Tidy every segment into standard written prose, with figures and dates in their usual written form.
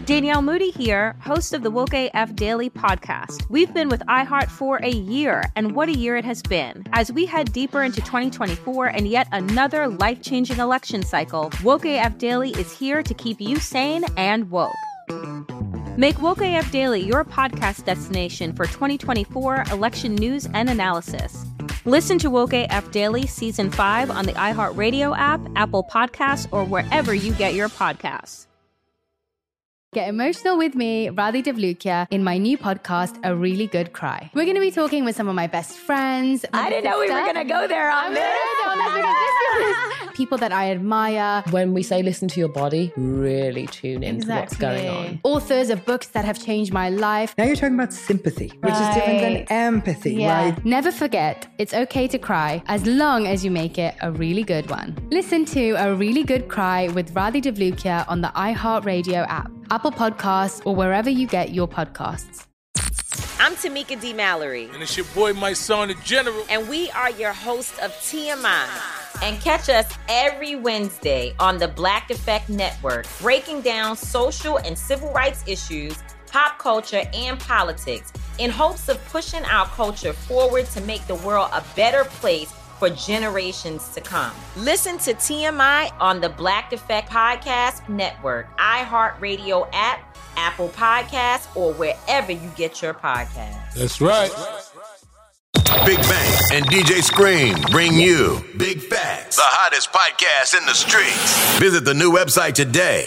Danielle Moody here, host of the Woke AF Daily podcast. We've been with iHeart for a year, and what a year it has been. As we head deeper into 2024 and yet another life-changing election cycle, Woke AF Daily is here to keep you sane and woke. Make Woke AF Daily your podcast destination for 2024 election news and analysis. Listen to Woke AF Daily Season 5 on the iHeartRadio app, Apple Podcasts, or wherever you get your podcasts. Get emotional with me, Radhi Devlukia, in my new podcast, A Really Good Cry. We're going to be talking with some of my best friends. I didn't know we were going to go there on this. People that I admire. When we say listen to your body, really tune in to what's going on. Authors of books that have changed my life. Now you're talking about sympathy, which is different than empathy, right? Never forget, it's okay to cry as long as you make it a really good one. Listen to A Really Good Cry with Radhi Devlukia on the iHeartRadio app, Apple Podcasts, or wherever you get your podcasts. I'm Tamika D. Mallory. And it's your boy, my son, the General. And we are your hosts of TMI. And catch us every Wednesday on the Black Effect Network, breaking down social and civil rights issues, pop culture, and politics in hopes of pushing our culture forward to make the world a better place for generations to come. Listen to TMI on the Black Effect Podcast Network, iHeartRadio app, Apple Podcasts, or wherever you get your podcasts. That's right. Big Bang and DJ Scream bring you Big Facts, the hottest podcast in the streets. Visit the new website today,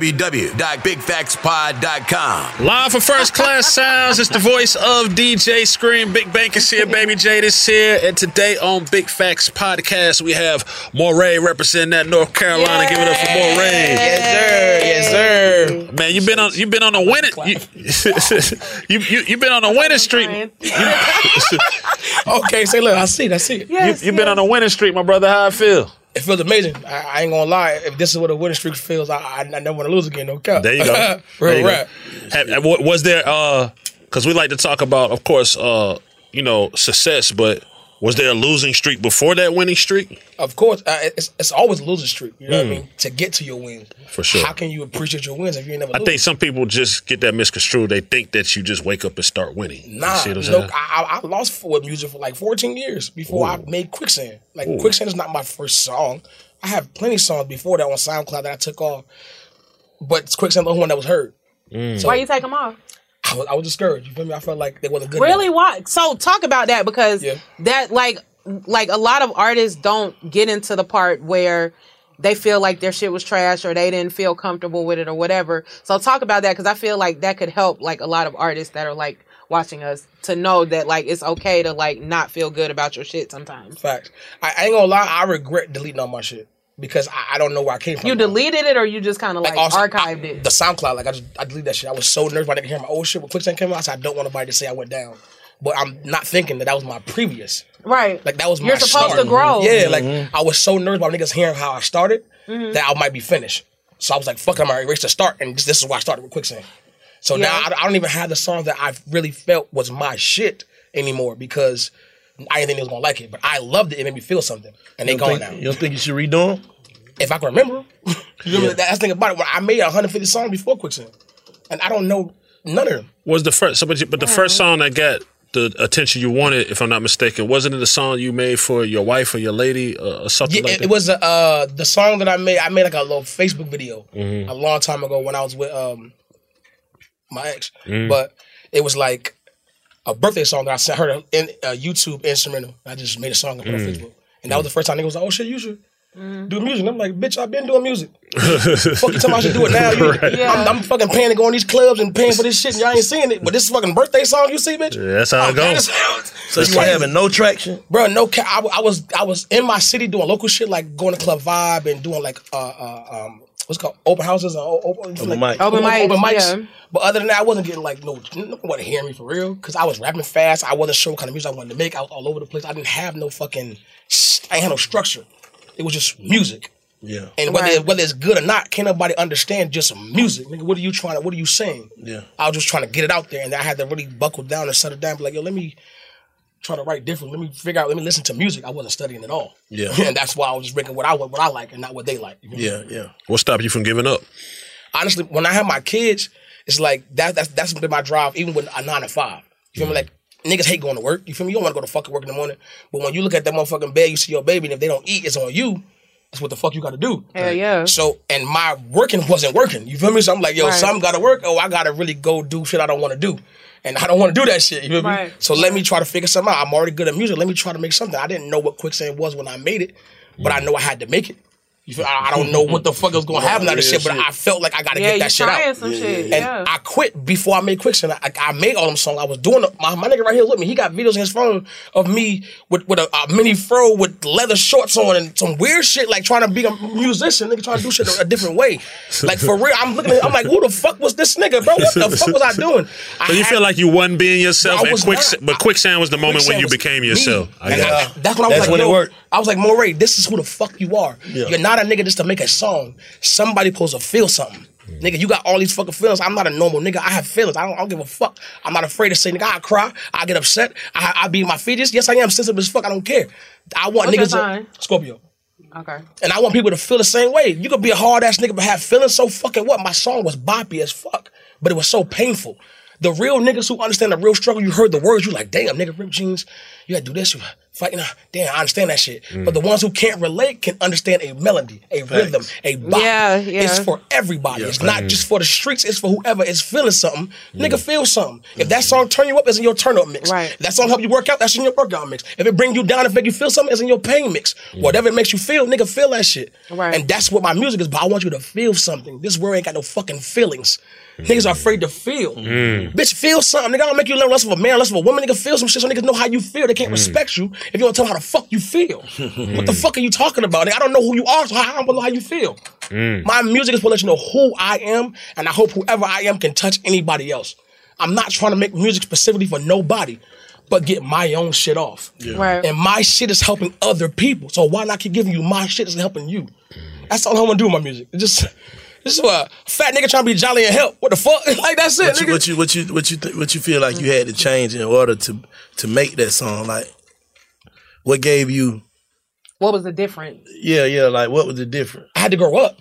www.bigfactspod.com. Live for First Class Sounds, it's the voice of DJ Scream. Big Bang is here, Baby Jade is here. And today on Big Facts Podcast, we have Moray representing that North Carolina. Give it up for Moray. Yes, sir. Man, you've been on a winning you've been on a winning streak. Okay, say look, I see it. You've been on a winning streak, my brother. How I feel? It feels amazing. I ain't gonna lie. If this is what a winning streak feels, I never want to lose again. No cap. There you go. Real rap. Was there? Because we like to talk about, of course, success, but was there a losing streak before that winning streak? Of course, it's always a losing streak. You know what I mean? To get to your wins, for sure. How can you appreciate your wins if you ain't never? I think some people just get that misconstrued. They think that you just wake up and start winning. Nah, I lost with music for like 14 years before I made Quicksand. Quicksand is not my first song. I have plenty of songs before that on SoundCloud that I took off, but Quicksand the only one that was heard. So why you take them off? I was discouraged. You feel me? I felt like they wasn't good. Really? Enough. Why? So talk about that, because that like a lot of artists don't get into the part where they feel like their shit was trash or they didn't feel comfortable with it or whatever. So talk about that, because I feel like that could help like a lot of artists that are like watching us to know that like it's okay to like not feel good about your shit sometimes. Facts. I ain't gonna lie. I regret deleting all my shit. Because I don't know where I came from. You deleted it, or you just kind of like archived it? The SoundCloud, I deleted that shit. I was so nervous when I could hear my old shit when Quicksand came out. I said, I don't want nobody to say I went down. But I'm not thinking that was my previous. Right. Like that was my You're supposed to grow. Yeah, I was so nervous about niggas hearing how I started that I might be finished. So I was like, fuck it, I'm gonna erase the start. And this is why I started with Quicksand. So now I don't even have the songs that I really felt was my shit anymore, because I didn't think they was gonna like it. But I loved it. It made me feel something. And they gone now. You don't think you should redo them? If I can remember. That's the thing about it. I made 150 songs before Quicksand. And I don't know none of them. Was the first, but the first song that got the attention you wanted, if I'm not mistaken, wasn't it the song you made for your wife or your lady or something like that? It was the song that I made. I made like a little Facebook video a long time ago when I was with my ex. But it was like a birthday song that I sent her in a YouTube instrumental. I just made a song and put it on Facebook. And that was the first time niggas was like, oh shit, you should do music. And I'm like, bitch, I've been doing music. Fucking tell me I should do it now. I'm fucking paying to go in these clubs and paying for this shit and y'all ain't seeing it. But this fucking birthday song you see, bitch? Yeah, that's how it goes. So you were having no traction? Bro, no. I was in my city doing local shit, like going to Club Vibe and doing like what's it called, open houses or open mics. Yeah. But other than that, I wasn't getting like no one to hear me for real, because I was rapping fast. I wasn't sure what kind of music I wanted to make. I was all over the place. I didn't have no fucking. I ain't had no structure. It was just music. Yeah. And whether it's good or not, can't nobody understand just music. Nigga, what are you saying? Yeah. I was just trying to get it out there, and I had to really buckle down and settle down. Be like, yo, let me try to write different. Let me listen to music. I wasn't studying at all. Yeah. And that's why I was just making what I like and not what they like. Yeah. What stopped you from giving up? honestly, when I have my kids, it's like that's been my drive, even with a 9 to 5. You feel me? Like, niggas hate going to work. You feel me? You don't want to go to fucking work in the morning. But when you look at that motherfucking bed, you see your baby, and if they don't eat, it's on you. That's what the fuck you got to do. Hell yeah. So, and my working wasn't working. You feel me? So I'm like, yo, something got to work. Oh, I got to really go do shit I don't want to do. And I don't want to do that shit. You feel me? So let me try to figure something out. I'm already good at music. Let me try to make something. I didn't know what Quicksand was when I made it, but I know I had to make it. You feel, I don't know what the fuck is going to happen out of this shit, but I felt like I got to get that shit out. Some shit. And I quit before I made Quicksand. I made all them songs. I was doing my nigga right here with me. He got videos on his phone of me with a mini fro with leather shorts on and some weird shit, like trying to be a musician, nigga, trying to do shit a different way. Like, for real, I'm looking at I'm like, who the fuck was this nigga, bro? What the fuck was I doing? So you feel like you wasn't being yourself, but Quicksand was the moment when you became yourself. That's when I was like, when it worked. I was like, Moray, this is who the fuck you are. Yeah. You're not a nigga just to make a song. Somebody supposed to feel something. Nigga, you got all these fucking feelings. I'm not a normal nigga. I have feelings. I don't give a fuck. I'm not afraid to say, nigga, I cry. I get upset. I be in my feelings. Yes, I am sensitive as fuck. I don't care. I want niggas to... Scorpio. Okay. And I want people to feel the same way. You could be a hard-ass nigga but have feelings, so fucking what? My song was boppy as fuck, but it was so painful. The real niggas who understand the real struggle, you heard the words, you like, damn, nigga, rip jeans, you gotta do this, you fighting, damn, I understand that shit. But the ones who can't relate can understand a melody, a rhythm, a bop. Yeah. It's for everybody. It's not just for the streets, it's for whoever is feeling something. Nigga, feel something. If that song turn you up, it's in your turn up mix. Right. If that song help you work out, that's in your workout mix. If it bring you down, if it make you feel something, it's in your pain mix. Whatever it makes you feel, nigga, feel that shit. Right. And that's what my music is, but I want you to feel something. This world ain't got no fucking feelings. Niggas are afraid to feel. Bitch, feel something. Nigga, I don't make you learn less of a man, less of a woman. Nigga, feel some shit so niggas know how you feel. They can't respect you if you don't tell them how the fuck you feel. What the fuck are you talking about? Nigga, I don't know who you are, so how am I gonna know how you feel? My music is to let you know who I am, and I hope whoever I am can touch anybody else. I'm not trying to make music specifically for nobody, but get my own shit off. Right. And my shit is helping other people. So why not keep giving you my shit that's helping you? That's all I want to do with my music. It's just... This is a fat nigga trying to be jolly and help. What the fuck? Like, that's it. What you feel like you had to change in order to make that song? Like, what gave you? What was the difference? Yeah. Like, what was the difference? I had to grow up.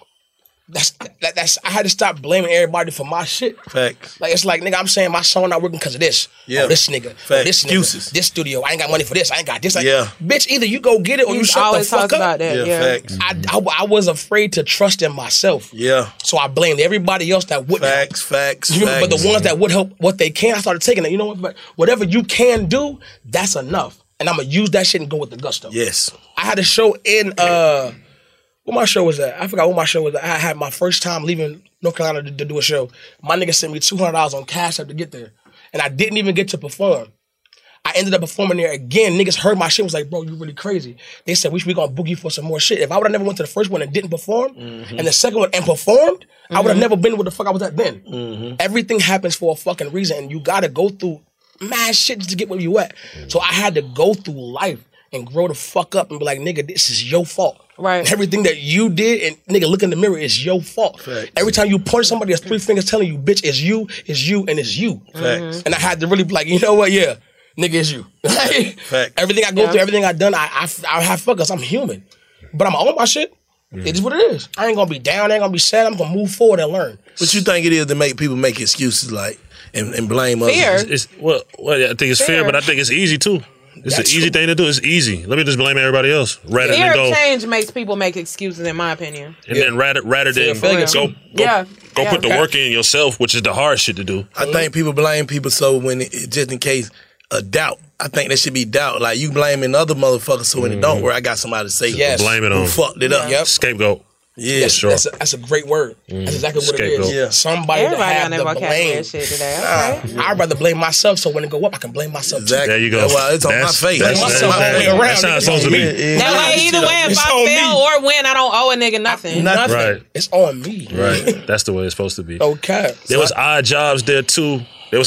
That's I had to stop blaming everybody for my shit. Facts. Like, it's like, nigga, I'm saying my song not working because of this. Yeah. Oh, this nigga. Facts. This nigga. Excuses. This studio. I ain't got money for this. I ain't got this. Like, yeah. Bitch, either you go get it or you shut the fuck up. About that. Yeah. Facts. I was afraid to trust in myself. Yeah. So I blamed everybody else that wouldn't. Facts. But the ones that would help what they can, I started taking it. You know what? But whatever you can do, that's enough. And I'm going to use that shit and go with the gusto. Yes. I had a show in... What my show was at? I forgot what my show was at. I had my first time leaving North Carolina to do a show. My nigga sent me $200 on Cash App to get there. And I didn't even get to perform. I ended up performing there again. Niggas heard my shit, was like, bro, you really crazy. They said, we gonna book you for some more shit. If I would have never went to the first one and didn't perform, and the second one and performed, I would have never been where the fuck I was at then. Everything happens for a fucking reason, and you gotta go through mad shit just to get where you at. So I had to go through life and grow the fuck up and be like, nigga, this is your fault. Right. Everything that you did, and nigga, look in the mirror, it's your fault. Facts. Every time you punch somebody, there's 3 fingers telling you, bitch, it's you, and it's you. Facts. And I had to really be like, you know what, yeah, nigga, it's you. Facts. Everything I go through, everything I done, I have fuckers, I'm human. But I'm on my shit. It is what it is. I ain't gonna be down, I ain't gonna be sad, I'm gonna move forward and learn. What you think it is to make people make excuses like and blame others? Fear. Well, I think it's fear, but I think it's easy too. It's an easy thing to do. It's easy. Let me just blame everybody else rather Fear than go. of change makes people make excuses, in my opinion. And then rather than go put the work in yourself, which is the hard shit to do. I think people blame people so when just in case a doubt. I think there should be doubt. Like you blaming other motherfuckers so when it don't work, I got somebody to say blame it on. Who fucked it up. Yep. Scapegoat. Yeah, sure. That's a great word. That's exactly what Scapegoat. it is. Yeah. Somebody to have the blame. Shit today. Okay. I'd rather blame myself so when it go up, I can blame myself too. Exactly. There you go. Well, it's on my face. That's how it's supposed to be. That way, either way, if I fail or win, I don't owe a nigga nothing. Right. It's on me. Right. That's the way it's supposed to be. Okay. There was odd jobs there too.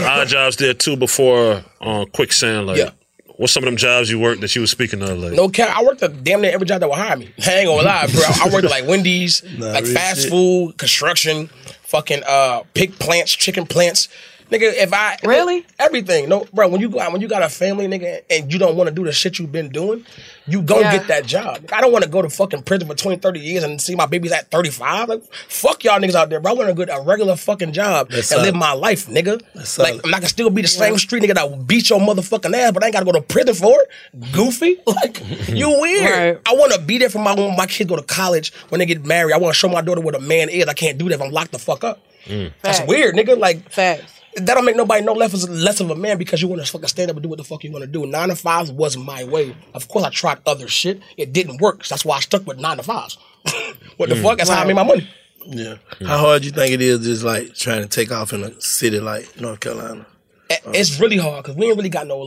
Before Quicksand. Like, what's some of them jobs you worked that you were speaking of? Like? No cap, I worked at damn near every job that would hire me. I ain't gonna lie, bro. I worked at like Wendy's, like fast food, construction, fucking pig plants, chicken plants, Nigga, if I really everything, no, bro. When you got a family, nigga, and you don't want to do the shit you've been doing, you go get that job. I don't want to go to fucking prison for 20, 30 years and see my babies at 35. Like, fuck y'all niggas out there, bro. I want to get a regular fucking job and live my life, nigga. Like, I'm not gonna still be the same street nigga that will beat your motherfucking ass, but I ain't gotta go to prison for it. Goofy, like you weird. Right. I want to be there for when my kids go to college, when they get married. I want to show my daughter what a man is. I can't do that if I'm locked the fuck up. That's weird, nigga. Like, facts. That don't make nobody no less of a man because you want to fucking stand up and do what the fuck you want to do. 9 to 5 was my way. Of course, I tried other shit. It didn't work. So that's why I stuck with 9 to 5s. What the fuck? That's how I made my money. Yeah. How hard you think it is just like trying to take off in a city like North Carolina? It's really hard because we ain't really got no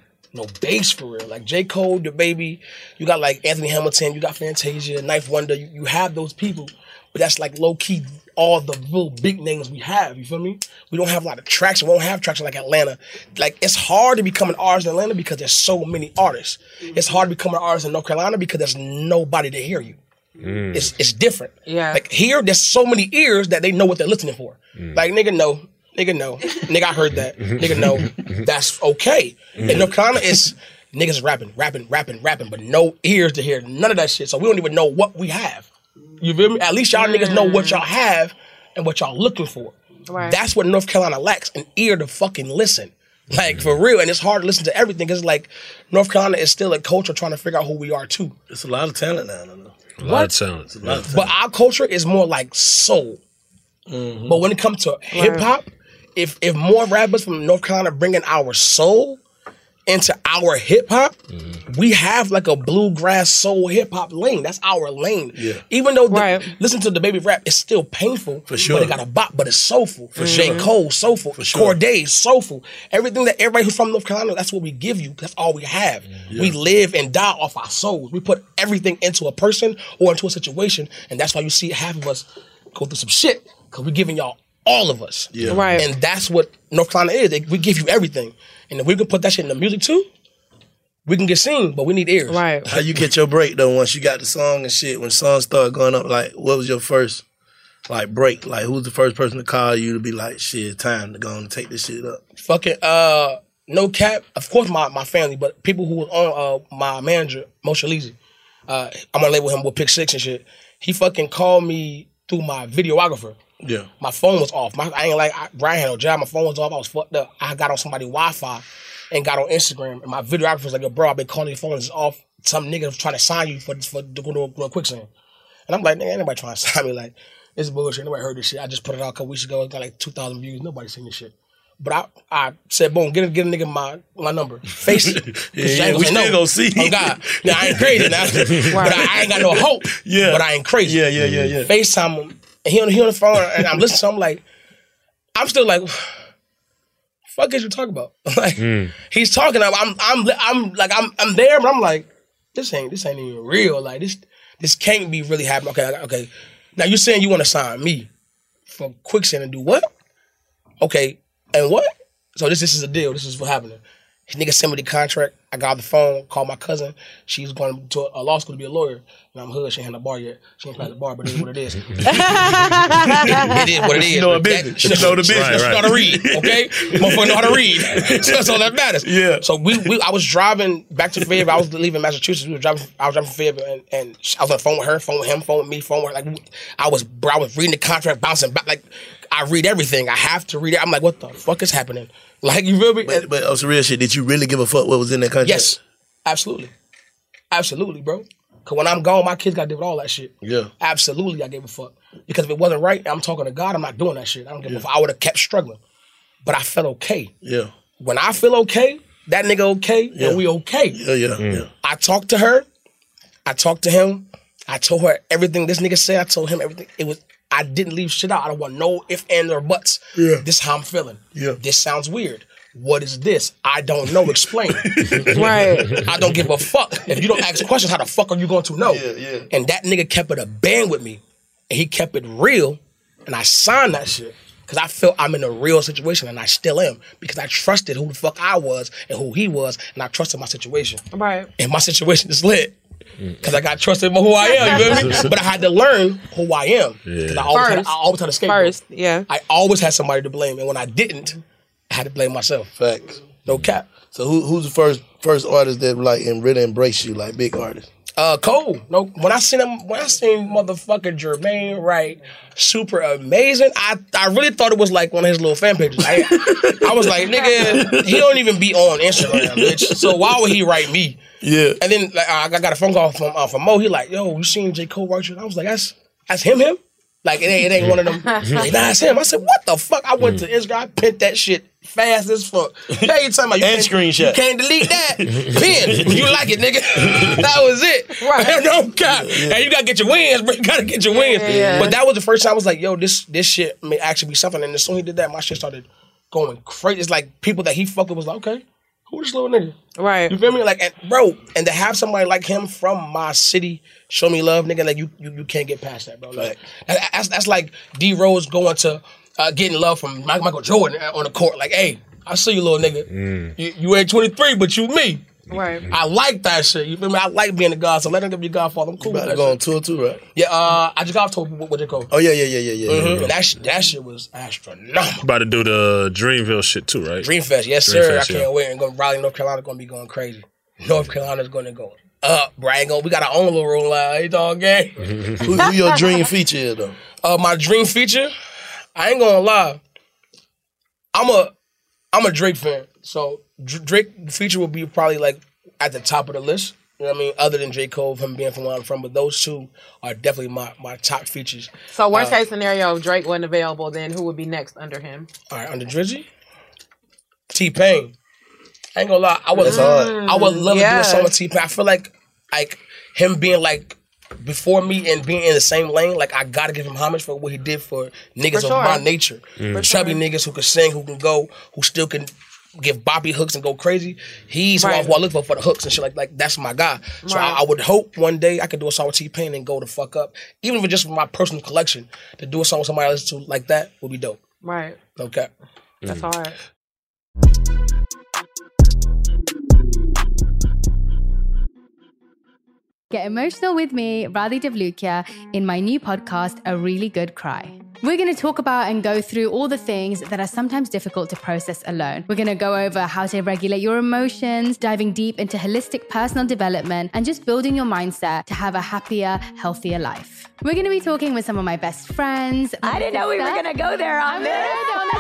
base for real. Like J. Cole, the baby, you got like Anthony Hamilton, you got Fantasia, Knife Wonder. You have those people, but that's like low key. All the real big names we have, you feel me? We don't have a lot of traction. We don't have traction like Atlanta. Like, it's hard to become an artist in Atlanta because there's so many artists. It's hard to become an artist in North Carolina because there's nobody to hear you. It's different. Yeah. Like, here, there's so many ears that they know what they're listening for. Like, nigga, no. Nigga, I heard that. Nigga, no. That's okay. In North Carolina, it's niggas rapping, but no ears to hear none of that shit. So we don't even know what we have. You feel me? At least y'all niggas know what y'all have and what y'all looking for. Right. That's what North Carolina lacks, an ear to fucking listen. Like, for real. And it's hard to listen to everything because, like, North Carolina is still a culture trying to figure out who we are, too. It's a lot of talent now, I don't know. A lot of talent. But our culture is more like soul. But when it comes to hip-hop, if more rappers from North Carolina bringing our soul into our hip-hop, we have like a bluegrass soul hip-hop lane. That's our lane. Yeah. Even though, listen to the baby rap, it's still painful. For sure. But it got a bop, but it's soulful. For sure. J. Cole, soulful. For sure. Corday, soulful. Everything that everybody who's from North Carolina, that's what we give you. That's all we have. Yeah. We live and die off our souls. We put everything into a person or into a situation, and that's why you see half of us go through some shit, because we're giving y'all all of us. Yeah. Right. And that's what North Carolina is. We give you everything. And if we can put that shit in the music too, we can get seen, but we need ears. Right. How you get your break though once you got the song and shit? When songs start going up, like what was your first like break? Like who's the first person to call you to be like, shit, it's time to go and take this shit up? Fucking no cap. Of course my family, but people who was on my manager, Moshe Leezy. I'm gonna label him with Pick 6 and shit. He fucking called me through my videographer. Yeah. My phone was off. Brian had no job. My phone was off. I was fucked up. I got on somebody's Wi-Fi and got on Instagram. And my videographer was like, yo, bro, I've been calling your phone. It's off. Some nigga was trying to sign you for to go to a quicksand. And I'm like, nigga, ain't nobody trying to sign me. Like, this is bullshit. Nobody heard this shit. I just put it out a couple weeks ago. It got like 2,000 views. Nobody seen this shit. But I said, boom, get a nigga my number. Face it. Yeah, we still gonna see. Oh, God. Now, I ain't crazy now. But I ain't got no hope. Yeah. But I ain't crazy. Yeah. FaceTime him. And he on the phone, and I'm listening to him like, I'm still like, fuck is you talking about? Like, he's talking, I'm there, but I'm like, this ain't even real. Like, this can't be really happening. Okay. Now you're saying you want to sign me for quicksand and do what? Okay, and what? So this is a deal. This is what happening. His nigga sent me the contract. I got on the phone, called my cousin. She's going to a law school to be a lawyer. And I'm hood. She ain't had a bar yet. She ain't had a bar, but it is what it is. It is what it is. She know a business. She know the business. Right. She know how to read, okay? Motherfucker know how to read. So that's all that matters. Yeah. So I was driving back to Fayetteville. I was leaving Massachusetts. I was driving from Fayetteville, and I was on the phone with her, phone with him, phone with me, phone with her. Like, I was reading the contract, bouncing back. Like, I read everything. I have to read it. I'm like, what the fuck is happening? Like, you feel me? But on some real shit, did you really give a fuck what was in that contract? Yes. Absolutely. Absolutely, bro. Because when I'm gone, my kids got to deal with all that shit. Yeah. Absolutely, I gave a fuck. Because if it wasn't right, I'm talking to God, I'm not doing that shit. I don't give a fuck. I would have kept struggling. But I felt okay. Yeah. When I feel okay, that nigga okay, and we okay. Yeah. I talked to her. I talked to him. I told her everything this nigga said. I told him everything. I didn't leave shit out. I don't want no ifs, ands, or buts. Yeah. This is how I'm feeling. Yeah. This sounds weird. What is this? I don't know. Explain. Right. I don't give a fuck. If you don't ask questions, how the fuck are you going to know? Yeah. And that nigga kept it a band with me. And he kept it real. And I signed that shit. Because I felt I'm in a real situation, and I still am. Because I trusted who the fuck I was and who he was, and I trusted my situation. Right. And my situation is lit. Because I got trusted by who I am, you feel me? But I had to learn who I am. Because I always had a scapegoat. Yeah. I always had somebody to blame. And when I didn't, I had to blame myself. Facts. No cap. So who's the first artist that like and really embraced you, like big artist? Cole. No, when I seen motherfucking Jermaine Wright, super amazing. I really thought it was like one of his little fan pages. I was like, nigga, he don't even be on Instagram, bitch. So why would he write me? Yeah. And then like, I got a phone call from Mo. He like, yo, you seen J. Cole write you? I was like, that's him? Like, it ain't one of them. Like, nah, it's him. I said, what the fuck? I went to Instagram, I pinned that shit fast as fuck. Now you talking about screenshot. You can't delete that. Pin. You like it, nigga. That was it. Right. No, God. Yeah. And you gotta get your wins, bro. You gotta get your wins. Yeah. But that was the first time I was like, yo, this shit may actually be something. And as soon as he did that, my shit started going crazy. It's like people that he fucked with was like, okay, who this little nigga? Right. You feel me? Like, and to have somebody like him from my city show me love, nigga, like you can't get past that, bro. Like that's like D Rose going to getting love from Michael Jordan on the court. Like, hey, I see you, little nigga. You ain't 23, but you me. Right. I like that shit. You feel me? I like being a god, so let him be godfather. I'm cool. You about to go on tour too, right? Yeah. I just got off tour with J. Cole. Oh yeah. Mm-hmm. And that shit was astronomical. About to do the Dreamville shit too, right? Dreamfest, yes sir. I can't wait. And Raleigh, North Carolina, gonna be going crazy. North Carolina's gonna go up, bro. We got our own little roll out. It's all game. Who your dream feature is though? My dream feature, I ain't gonna lie. I'm a Drake fan, so Drake feature will be probably like at the top of the list. You know what I mean? Other than J. Cole, him being from where I'm from, but those two are definitely my top features. So worst case scenario, if Drake wasn't available, then who would be next under him? All right, under Drizzy? T-Pain. I ain't gonna lie, I would love to do a song with T-Pain. I feel like him being like before me and being in the same lane, like I gotta give him homage for what he did for niggas of my nature. Chubby niggas who can sing, who can go, who still can give boppy hooks and go crazy. He's who I look for the hooks and shit like that's my guy. So I would hope one day I could do a song with T-Pain and go the fuck up. Even if it's just for my personal collection, to do a song with somebody else like that would be dope. Right. Okay. That's hard. Get emotional with me, Radhi Devlukia, in my new podcast, A Really Good Cry. We're going to talk about and go through all the things that are sometimes difficult to process alone. We're going to go over how to regulate your emotions, diving deep into holistic personal development, and just building your mindset to have a happier, healthier life. We're going to be talking with some of my best friends. I didn't know we were going to go there on this.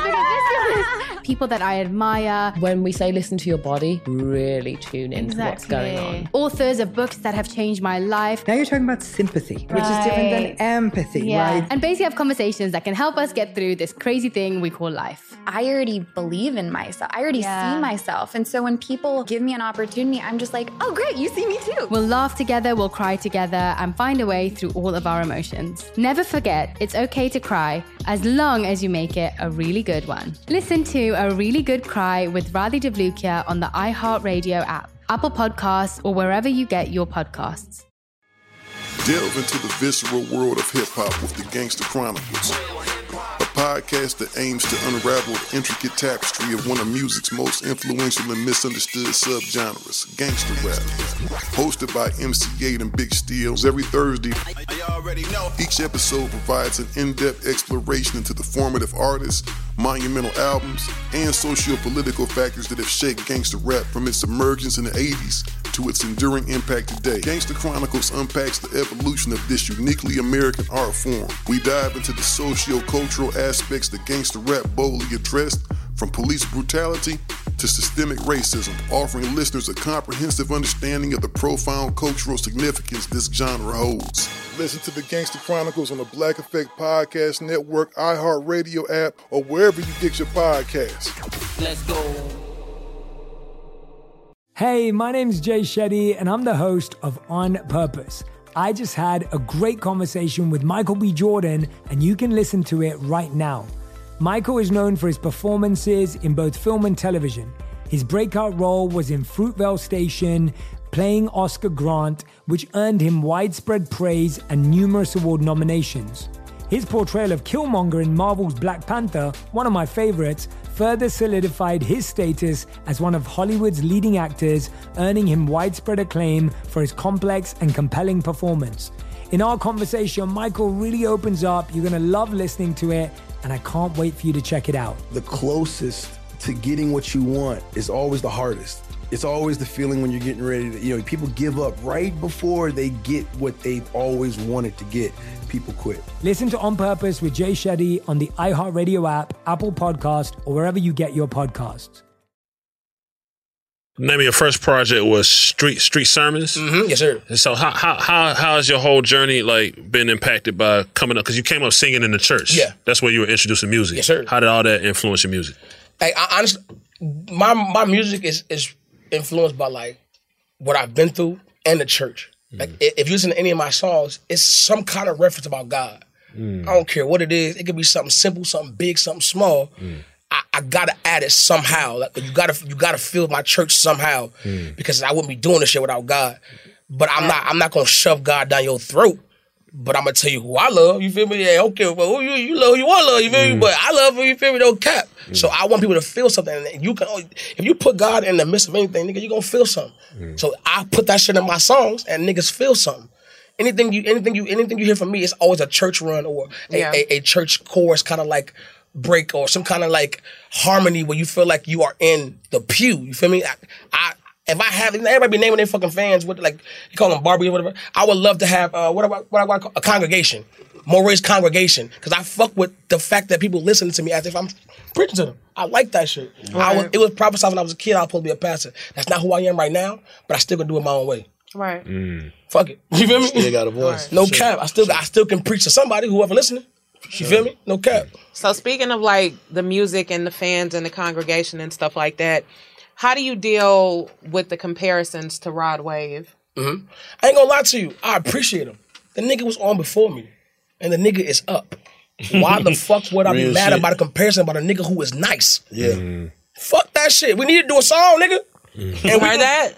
People that I admire. When we say listen to your body, really tune into what's going on. Authors of books that have changed my life. Now you're talking about sympathy, which is different than empathy, right? And basically have conversations that can help us get through this crazy thing we call life. I already believe in myself. I already see myself. And so when people give me an opportunity, I'm just like, oh, great, you see me too. We'll laugh together, we'll cry together, and find a way through all of our emotions. Never forget, it's okay to cry, as long as you make it a really good one. Listen to A Really Good Cry with Radhi Devlukia on the iHeartRadio app, Apple Podcasts, or wherever you get your podcasts. Delve into the visceral world of hip-hop with the Gangster Chronicles, a podcast that aims to unravel the intricate tapestry of one of music's most influential and misunderstood subgenres, gangster rap. Hosted by MC8 and Big Steels every Thursday, each episode provides an in-depth exploration into the formative artists, monumental albums, and socio-political factors that have shaped gangster rap from its emergence in the 80s to its enduring impact today. Gangster Chronicles unpacks the evolution of this uniquely American art form. We dive into the socio-cultural aspects that gangster rap boldly addressed, from police brutality to systemic racism, offering listeners a comprehensive understanding of the profound cultural significance this genre holds. Listen to the Gangster Chronicles on the Black Effect Podcast Network, iHeartRadio app, or wherever you get your podcasts. Let's go. Hey, my name's Jay Shetty, and I'm the host of On Purpose. I just had a great conversation with Michael B. Jordan, and you can listen to it right now. Michael is known for his performances in both film and television. His breakout role was in Fruitvale Station, playing Oscar Grant, which earned him widespread praise and numerous award nominations. His portrayal of Killmonger in Marvel's Black Panther, one of my favorites, further solidified his status as one of Hollywood's leading actors, earning him widespread acclaim for his complex and compelling performance. In our conversation, Michael really opens up. You're going to love listening to it, and I can't wait for you to check it out. The closest to getting what you want is always the hardest. It's always the feeling when you're getting ready to, people give up right before they get what they've always wanted to get. People quit. Listen to On Purpose with Jay Shetty on the iHeartRadio app, Apple Podcast, or wherever you get your podcasts. The name of your first project was Street Sermons. Mm-hmm. Yes, sir. And so how has your whole journey been impacted by coming up? Because you came up singing in the church. Yeah, that's where you were introducing music. Yes, sir. How did all that influence your music? Hey, honestly, my music is influenced by what I've been through and the church. If you listen to any of my songs, it's some kind of reference about God. I don't care what it is. It could be something simple, something big, something small. I gotta add it somehow. You gotta feel my church somehow, because I wouldn't be doing this shit without God. But I'm not gonna shove God down your throat. But I'm gonna tell you who I love. You feel me? Yeah, okay. Well, who you love, who you want to love. You feel me? But I love who, you feel me? Don't cap. So I want people to feel something. And you can, if you put God in the midst of anything, nigga, you gonna feel something. So I put that shit in my songs, and niggas feel something. Anything you hear from me, it's always a church run or a church chorus kind of break or some kind of harmony where you feel like you are in the pew. You feel me? If I have, everybody be naming their fucking fans with you call them Barbie or whatever. I would love to have what I call a congregation, Moray's congregation, because I fuck with the fact that people listen to me as if I'm preaching to them. I like that shit. Right. It was prophesied when I was a kid. I was supposed to be a pastor. That's not who I am right now, but I still gonna do it my own way. Right. Fuck it. You feel me? Still got a voice. Right. No cap. I still can preach to somebody, whoever listening. You feel me? No cap. So speaking of the music and the fans and the congregation and stuff like that, how do you deal with the comparisons to Rod Wave? I ain't gonna lie to you. I appreciate him. The nigga was on before me, and the nigga is up. Why the fuck would I be mad about a comparison about a nigga who is nice? Yeah. Fuck that shit. We need to do a song, nigga. And heard that?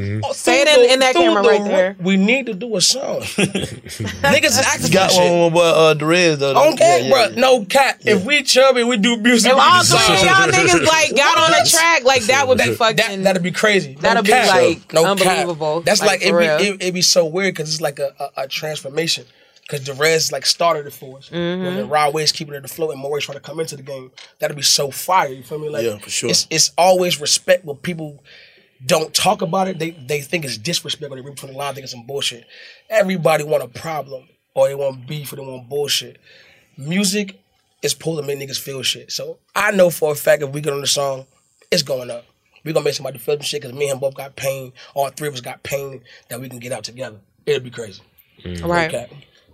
Say it in that camera right there. We need to do a song. Niggas is acting got one with Derez though. Okay, bro. No cap. If we chubby, we do music. If all three of y'all niggas got on a track, that would be fucking. That'd be crazy. That'd be unbelievable. That's it'd be so weird because it's like a transformation. Because Derez started it for us. When Rod Wave's keeping it afloat and Moray's trying to come into the game, that'd be so fire. You feel me? Yeah, for sure. It's always respect when people don't talk about it. They think it's disrespect, or they read between the lines, think it's some bullshit. Everybody want a problem, or they want beef, or they want bullshit. Music is supposed to make niggas feel shit. So I know for a fact if we get on the song, it's going up. We're gonna make somebody feel some shit because me and him both got pain. All three of us got pain that we can get out together. It'll be crazy. Right. Okay.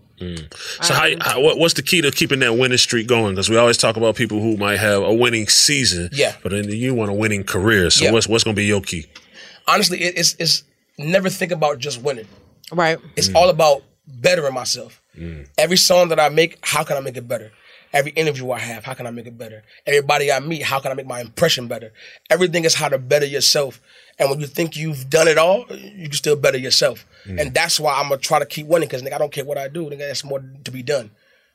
So what's the key to keeping that winning streak going? Because we always talk about people who might have a winning season, but then you want a winning career. So what's going to be your key? Honestly, it's never think about just winning. Right. It's all about bettering myself. Every song that I make, how can I make it better? Every interview I have, how can I make it better? Everybody I meet, how can I make my impression better? Everything is how to better yourself. And when you think you've done it all, you can still better yourself. And that's why I'm going to try to keep winning, because nigga, I don't care what I do. Nigga, there's more to be done.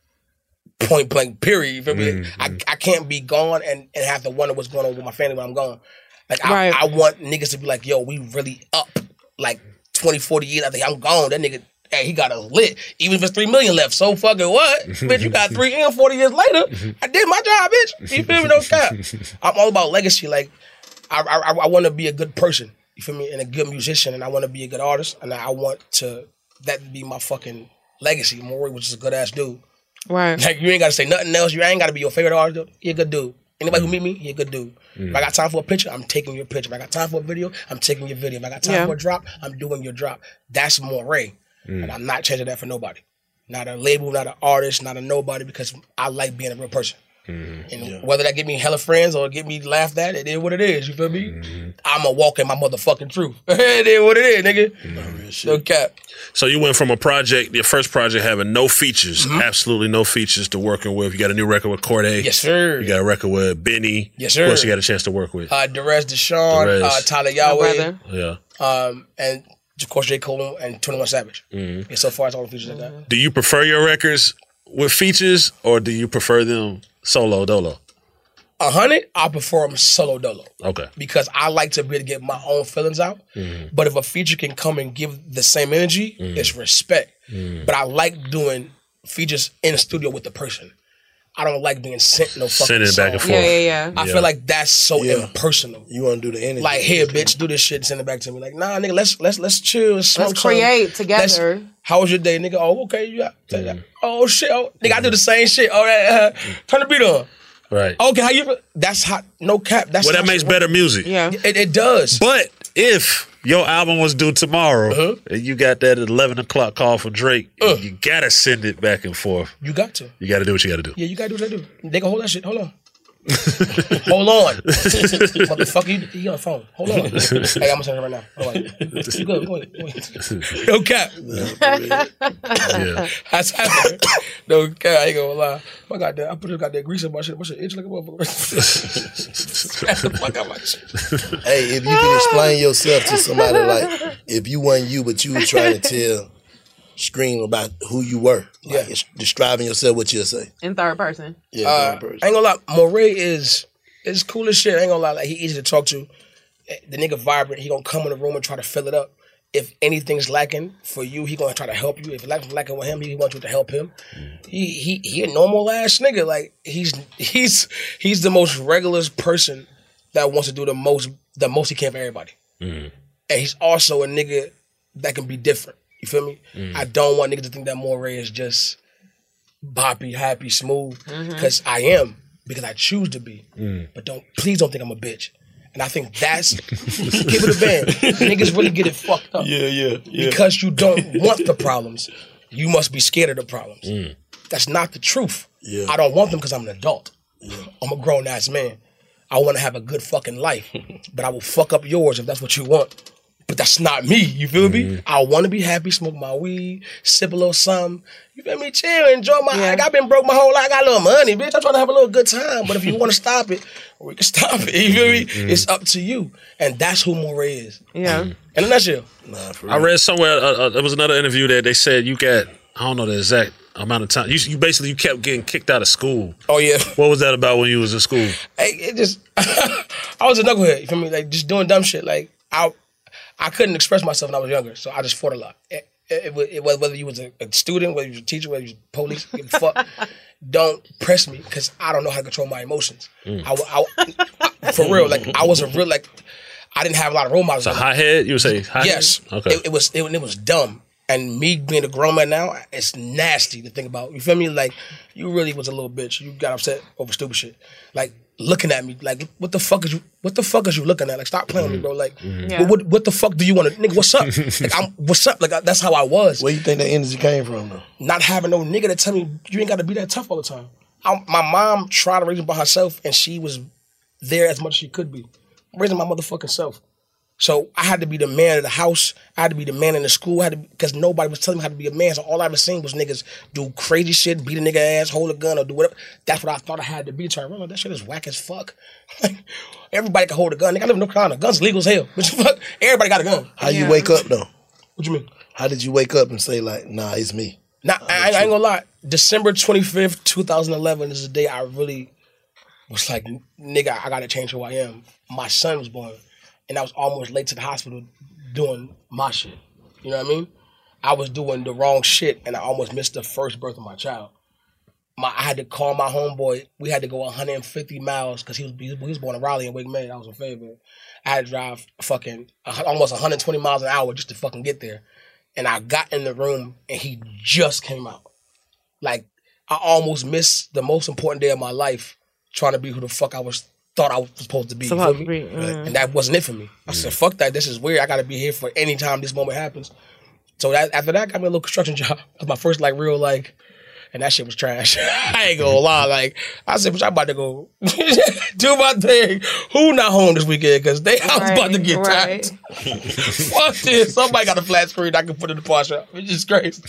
Point blank, period. You feel me? I can't be gone and have to wonder what's going on with my family when I'm gone. I want niggas to be like, yo, we really up. 20, 40 years, I think I'm gone. That nigga, hey, he got us lit. Even if it's 3 million left, so fucking what? Bitch, you got 3 and 40 years later. I did my job, bitch. You feel me? No cap. I'm all about legacy. I want to be a good person. You feel me? And a good musician, and I want to be a good artist, and I want that be my fucking legacy. Moray was just a good ass dude. Right. You ain't gotta say nothing else. You ain't gotta be your favorite artist. You're a good dude. Anybody who meet me, you're a good dude. If I got time for a picture, I'm taking your picture. If I got time for a video, I'm taking your video. If I got time for a drop, I'm doing your drop. That's Moray. And I'm not changing that for nobody. Not a label, not an artist, not a nobody, because I like being a real person. And whether that get me hella friends or get me laughed at, it is what it is. You feel me? I'm a walk in my motherfucking truth. It is what it is, nigga. No cap. So you went from your first project having no features, absolutely no features, to working with. You got a new record with Cordae. Yes, sir. You got a record with Benny. Yes, sir. Of course, you got a chance to work with Derez Deshawn, Tyler Yahweh. Yeah. And of course J. Cole and 21 Savage. And so far, it's all the features like that. Do you prefer your records with features, or do you prefer them solo dolo? 100, I prefer them solo dolo. Okay. Because I like to be able to get my own feelings out. But if a feature can come and give the same energy, it's respect. But I like doing features in the studio with the person. I don't like being sent no fucking Send it back and song. forth. Yeah. I feel like that's so impersonal. You want to do the energy. Like, here, bitch, do this shit and send it back to me. Like, nah, nigga, let's chill, let's smoke Let's create something. together. How was your day, nigga? Oh, okay, you got oh shit. Oh, nigga, I do the same shit. All right, turn the beat on. Right. Okay, how you? That's hot. No cap. That's Well, that makes better music. Yeah. It does. But if your album was due tomorrow and you got that at 11 o'clock call from Drake, you gotta send it back and forth. You got to. You gotta do what you gotta do. Yeah, you gotta do what they do. They can hold that shit. Hold on. Hold on. Motherfucker, you on the phone. Hold on. Hey, I'm gonna send it right now. Hold on. You good. Go ahead. No cap. Yeah. That's happening. No cap. I ain't gonna lie. My goddamn, I put this goddamn grease in my shit. My shit itch like a motherfucker. That's the fuck out my shit. Hey, if you can explain yourself to somebody, like, if you wasn't you, but you were trying to tell Scream about who you were, like, describing yourself, what you'll say. In third person. Yeah, third person. I ain't gonna lie. Moray is cool as shit. I ain't gonna lie. Like, he easy to talk to. The nigga vibrant. He gonna come in the room and try to fill it up. If anything's lacking for you, he gonna try to help you. If it's lacking with him, he wants you to help him. He a normal ass nigga. Like, he's the most regular person that wants to do the most he can for everybody. And he's also a nigga that can be different. You feel me? I don't want niggas to think that Moray is just boppy, happy, smooth. Because I am. Because I choose to be. But please don't think I'm a bitch. And I think that's keep it a band. Niggas really get it fucked up. Yeah. Because you don't want the problems. You must be scared of the problems. That's not the truth. Yeah. I don't want them because I'm an adult. I'm a grown ass man. I want to have a good fucking life. But I will fuck up yours if that's what you want. But that's not me, you feel me? I want to be happy, smoke my weed, sip a little something. You feel me? Chill, enjoy my life. I've been broke my whole life. I got a little money, bitch. I'm trying to have a little good time. But if you want to stop it, we can stop it. You feel me? It's up to you. And that's who Moray is. Yeah. In a nutshell. I read somewhere, there was another interview that they said you got, I don't know the exact amount of time. You basically kept getting kicked out of school. Oh, yeah. What was that about when you was in school? Hey, it just, I was a knucklehead, you feel me? Like, just doing dumb shit. Like, I couldn't express myself when I was younger, so I just fought a lot. Whether you was a student, whether you was a teacher, whether you was police, give a fuck. Don't press me, because I don't know how to control my emotions. I for real, like, I was a real, like, I didn't have a lot of role models. So hothead? You would say hothead? Yes. Okay. It was dumb. And me being a grown man now, it's nasty to think about. You feel me? Like, you really was a little bitch. You got upset over stupid shit. Like, looking at me, like, what the fuck is you looking at? Like, stop playing with me, bro. Like, what the fuck do you want to, nigga, what's up? Like, what's up? Like, that's how I was. Where you think that energy came from, though? Not having no nigga to tell me, you ain't got to be that tough all the time. My mom tried to raise me by herself, and she was there as much as she could be. Raising my motherfucking self. So I had to be the man of the house. I had to be the man in the school. Because nobody was telling me how to be a man. So all I ever seen was niggas do crazy shit, beat a nigga ass, hold a gun, or do whatever. That's what I thought I had to be. So I realized that shit is whack as fuck. Everybody can hold a gun. Nigga, I live in North Carolina. Guns legal as hell. Fuck? Everybody got a gun. How you wake up, though? What you mean? How did you wake up and say, like, nah, it's me? Nah, I ain't gonna lie. December 25th, 2011 is the day I really was like, nigga, I gotta change who I am. My son was born. And I was almost late to the hospital doing my shit. You know what I mean? I was doing the wrong shit, and I almost missed the first birth of my child. I had to call my homeboy. We had to go 150 miles because he was born in Raleigh and Wake May. I was in Fayetteville. I had to drive fucking almost 120 miles an hour just to fucking get there. And I got in the room, and he just came out. Like, I almost missed the most important day of my life trying to be who the fuck I thought I was supposed to be. And that wasn't it for me. I said, fuck that, this is weird. I gotta be here for any time this moment happens. So after that, I got me a little construction job. That was my first real and that shit was trash. I ain't gonna lie. Like, I said, but I'm about to go do my thing. Who not home this weekend? Because I was about to get tired. Fuck this. Somebody got a flat screen I can put in the pawn shop. It's just crazy.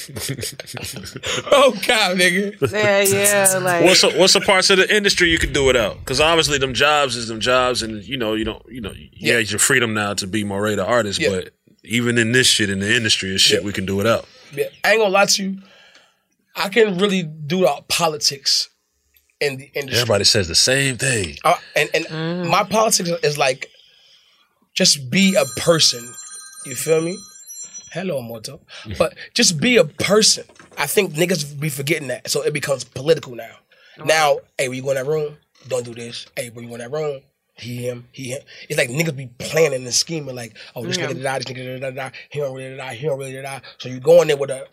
Oh, God, nigga. Yeah. Like, what's the parts of the industry you can do without? Because obviously them jobs is them jobs, and you don't, it's your freedom now to be Moray the artist, but even in this shit, in the industry, is shit we can do without. Yeah. I ain't gonna lie to you. I can really do the politics in the industry. Everybody says the same thing. And my politics is like, just be a person. You feel me? Hello, Morto. But just be a person. I think niggas be forgetting that. So it becomes political now. Now, hey, when you go in that room, don't do this. Hey, when you go in that room, he, him. It's like niggas be planning and scheming like, oh, this nigga die, this nigga die, he don't really die. So you go in there with a...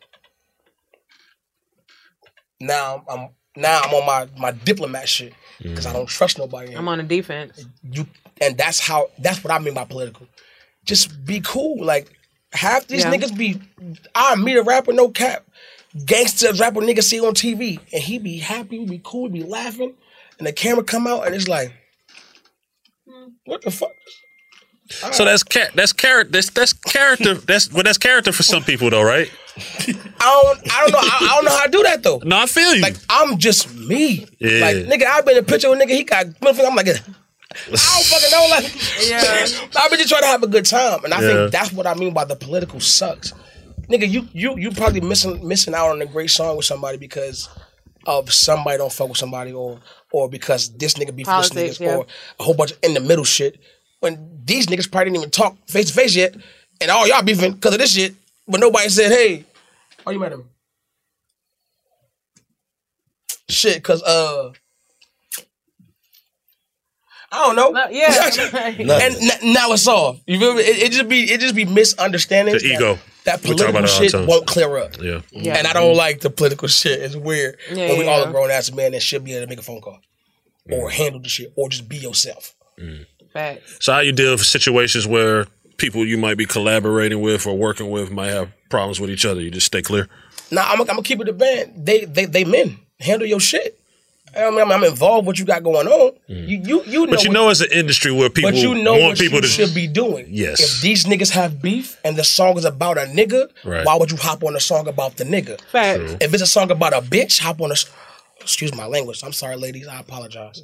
Now I'm on my diplomat shit because I don't trust nobody. I'm on the defense. And that's what I mean by political. Just be cool. Like, half these niggas be... I meet a rapper, no cap. Gangster rapper nigga see on TV and he be happy, he be cool, he be laughing, and the camera come out and it's like, what the fuck? So that's character. That's character. That's character for some people though, right? I don't know. I don't know how to do that though. No, I feel you. Like I'm just me. Yeah. Like nigga, I've been in a picture with a nigga. He got. I'm like, I don't fucking know. Like, I've been just trying to have a good time, and I think that's what I mean by the political sucks. Nigga, you probably missing out on a great song with somebody because of somebody don't fuck with somebody or because this nigga beef with this niggas or a whole bunch of in the middle shit. When these niggas probably didn't even talk face to face yet, and all y'all beefing because of this shit, but nobody said, hey, are you mad at me? Shit, because I don't know. And now it's off. You feel me? It just be misunderstandings. The ego. That political shit won't clear up. Yeah. And I don't like the political shit. It's weird. When we all a grown ass man that should be able to make a phone call. Or handle the shit. Or just be yourself. Facts. So how you deal with situations where people you might be collaborating with or working with might have problems with each other? You just stay clear? Nah, I'm gonna keep it a band. They men. Handle your shit. I'm involved with what you got going on. You know. But you know, as an industry where people want what people should be doing. Yes. If these niggas have beef and the song is about a nigga, why would you hop on a song about the nigga? Facts. If it's a song about a bitch, hop on a. Excuse my language. I'm sorry, ladies. I apologize.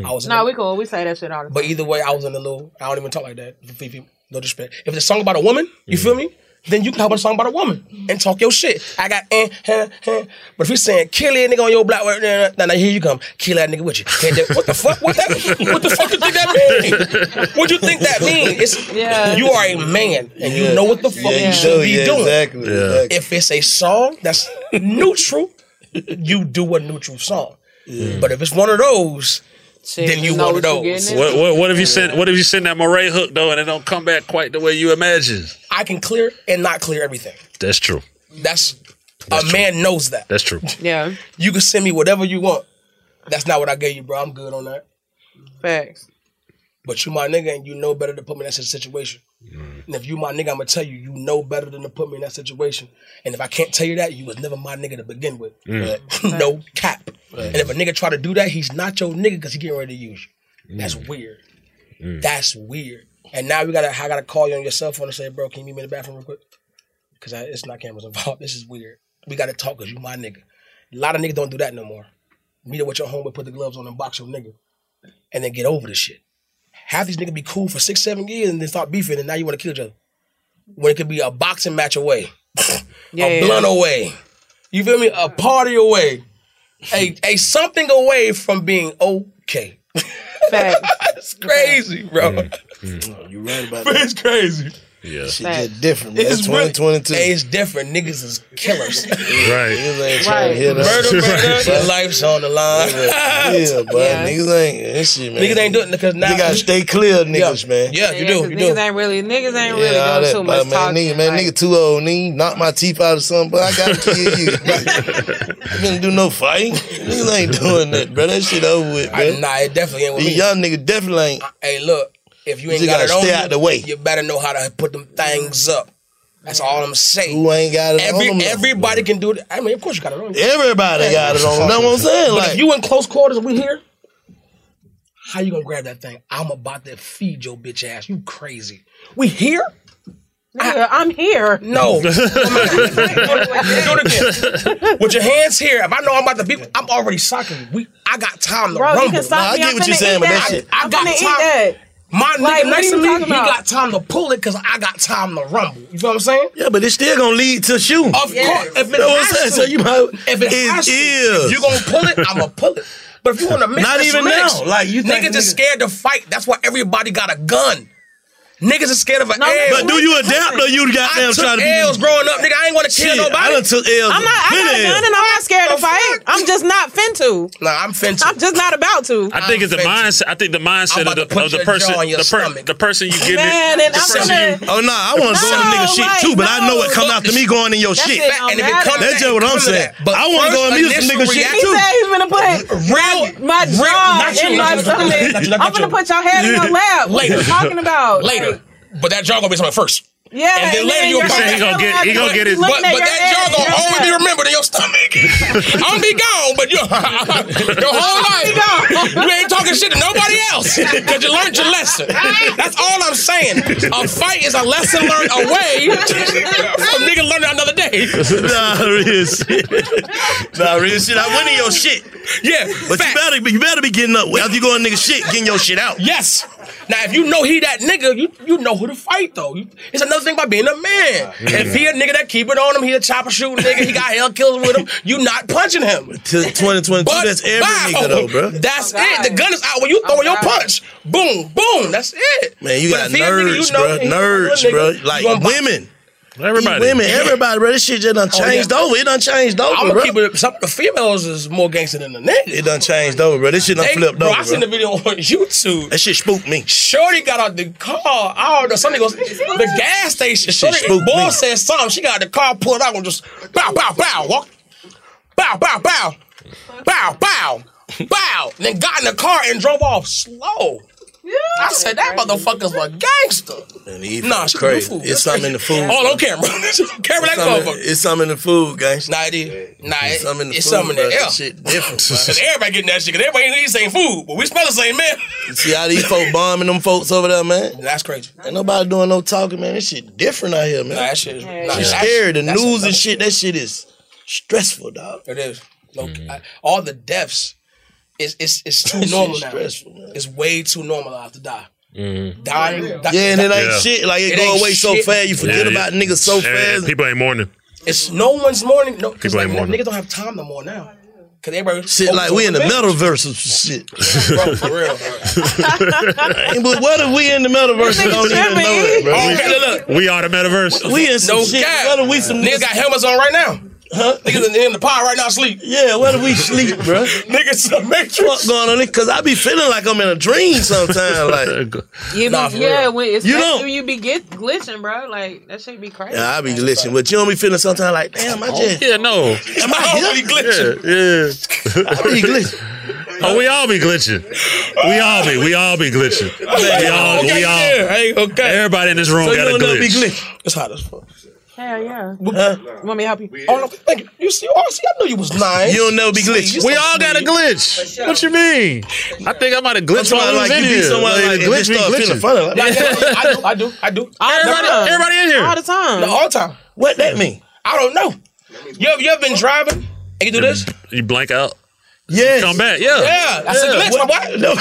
We cool. We say that shit all the time. But either way, I was in the little. I don't even talk like that. No disrespect. If it's a song about a woman, you feel me? Then you can hop on a song about a woman and talk your shit. I got But if you're saying kill that nigga on your block, now here you come, kill that nigga with you. What the fuck? What the fuck you think that mean? What you think that mean? You are a man and you know what the fuck you should be doing. Exactly. If it's a song that's neutral, you do a neutral song. But if it's one of those, then you one of those. What if you send that Moray hook though and it don't come back quite the way you imagine? I can clear and not clear everything. That's true. That's a man knows that. That's true. Yeah. You can send me whatever you want. That's not what I gave you, bro. I'm good on that. Facts. But you my nigga and you know better to put me in that situation. And if you my nigga, I'm gonna tell you, you know better than to put me in that situation. And if I can't tell you that, you was never my nigga to begin with. No cap. And if a nigga try to do that, he's not your nigga because he getting ready to use you. That's weird. That's weird. And now I gotta call you on your cell phone and say, bro, can you meet me in the bathroom real quick? Because it's not cameras involved. This is weird. We gotta talk because you my nigga. A lot of niggas don't do that no more. Meet up with your homie, put the gloves on and box your nigga. And then get over the shit. Half these niggas be cool for 6-7 years and then start beefing and now you want to kill each other. When it could be a boxing match away. A blunt away. You feel me? A party away. A something away from being okay. It's crazy, bro. You're right about that. It's crazy. Yeah. Shit get different, man. It's 2022. It's different. Niggas is killers. Right. Niggas ain't trying to hit us. Murder. Your life's on the line. Niggas ain't this shit, man. Niggas ain't doing it because now you gotta stay clear of niggas, man. Yeah, you do. Niggas ain't really doing too much talking. Nigga too old. Nigga knock my teeth out or something, but I gotta kill you. I didn't do no fighting. Niggas ain't doing that, bro. That shit over with, man. Nah, it definitely ain't with me. These young niggas definitely ain't. Hey, look. If you ain't got it on you, you better know how to put them things up. That's all I'm saying. Who ain't got it on them? Everybody can do it. I mean, of course you got it on you. Everybody got it on them. That's what I'm saying. But if you in close quarters and we here, how you gonna grab that thing? I'm about to feed your bitch ass. You crazy. We here? Nigga, I'm here. No. Do it again. With your hands here. If I know I'm about to beat, I'm already socking you. I got time to rumble. You can stop me. I get what you're saying, but that shit. I got time. My nigga next to me, he got time to pull it because I got time to rumble. You feel what I'm saying? Yeah, but it's still gonna lead to shooting. Of course. If it has so you might. If it has to, if you gonna pull it, I'm gonna pull it. But if you want to mix, not even now. Like you niggas just scared to fight. That's why everybody got a gun. Niggas is scared of an L. But do you adapt or you goddamn try to be? L's growing up, nigga. I ain't want to kill nobody. I done took L's. I got a gun and I'm not scared to fight. I'm just not finna. Nah, I'm finna. I'm just not about to. I think it's the mindset. I think the mindset of the person, the person you give Man, it. and I'm gonna. Oh nah, I want to go in a nigga shit too, but I know it come after me going in your shit. And if it comes That's just what I'm saying. I want to go and use some nigga shit He too. said he's gonna put my jaw in my stomach. I'm gonna put your head in your lap. What are you talking about? Later. But that jaw gonna be something first. Yeah, and then later you'll he gonna get it. But that jaw gonna always be remembered in your stomach. I'm gonna be gone, but your whole life you ain't talking shit to nobody else because you learned your lesson. That's all I'm saying. A fight is a lesson learned away from nigga learning another day. Nah, real shit. I went in your shit. Yeah, but you better be getting up after you go in nigga shit, getting your shit out. Yes. Now, if you know he that nigga, you know who to fight, though. It's another thing about being a man. If he a nigga that keep it on him, he a chopper shooting nigga, he got hell killers with him, you not punching him. Till 2022, that's every nigga, though, bro. That's it. The gun is out when you throw your punch. Boom, boom, that's it. Man, you got nerds, bro. Nerds, bro. Like women. Everybody. Bro. This shit just done changed over. It done changed over, I'm bro. gonna keep it. Some of the females is more gangster than the niggas. It done changed over, bro. This shit done flipped over, I seen the video on YouTube. That shit spooked me. Shorty got out the car. I don't know. Somebody goes, the gas station. Shorty, boy said something. She got out the car, pulled out and just bow, bow, bow. Walk. Bow, bow, bow. Bow, bow. Bow. Then got in the car and drove off slow. I said that motherfucker's a gangster. Nah, it's crazy. It's something in the food. All on camera. Camera that motherfucker. It's something in the food, gangster. Nah, it is. Nah, it's something in the it's food. Something in the air. That shit different, bro. Cause everybody getting that shit. Cause everybody ain't eat the same food, but we smell the same, man. You see how these folks bombing them folks over there, man? That's crazy. Ain't nobody doing no talking, man. This shit different out here, man. Nah, that shit is. Shit scary. The news and shit. That shit is stressful, dog. It is. All the deaths. It's too normal now. It's way too normalized to die. Dying. Yeah, and it ain't shit. Like it go away so fast. You forget about niggas so fast. People ain't mourning. It's no one's mourning. No, people ain't mourning. Niggas don't have time no more now. Cause everybody shit like we in the metaverse of shit. Bro, for real. But what if we in the metaverse and don't even know it, bro? Look. We are the metaverse. We in some shit. What if we some niggas got helmets on right now? Huh? Niggas in the pod right now sleep. Yeah, what if we sleep, bro? Niggas in the Matrix. What's going on? Because I be feeling like I'm in a dream sometimes. Like, When you be glitching, bro. Like that shit be crazy. Yeah, I be glitching, but you don't be feeling sometimes like, damn, I just. Yeah, no. Am I really glitching? Yeah. I be glitching. Oh, we all be glitching. We all be glitching. We all. Everybody in this room got a glitch. It's hot as fuck. Hell yeah. You want me to help you? Oh, no, thank you. You see, I knew you was nice. You don't never be glitching. We all got a glitch. What you mean? I think I might have glitched while I was in here. Glitch me glitching. I do. Everybody in here. All the time. No, all the time. What that mean? I don't know. You ever been driving and you do this? You blank out. Yeah. Come back. Yeah. Yeah. That's a glitch, my boy. No.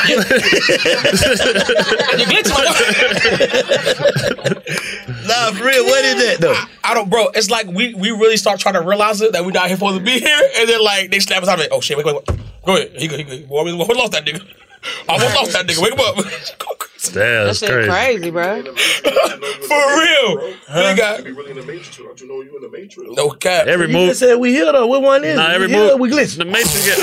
You glitch, my boy. Nah, for real. What is that though? I don't, bro. It's like we really start trying to realize it that we're not here supposed to be here, and then like they snap us out. Like, oh shit, wait. Go ahead. He good. Boy, we lost that nigga. I almost lost that nigga. Wake him up. Damn, that's that shit crazy, bro. For real. Nigga. You really in the Matrix? Don't you know you in the Matrix? No cap. Every You move. just said we here though. What one is? Nah, every we move. Here, we glitching. The Matrix get.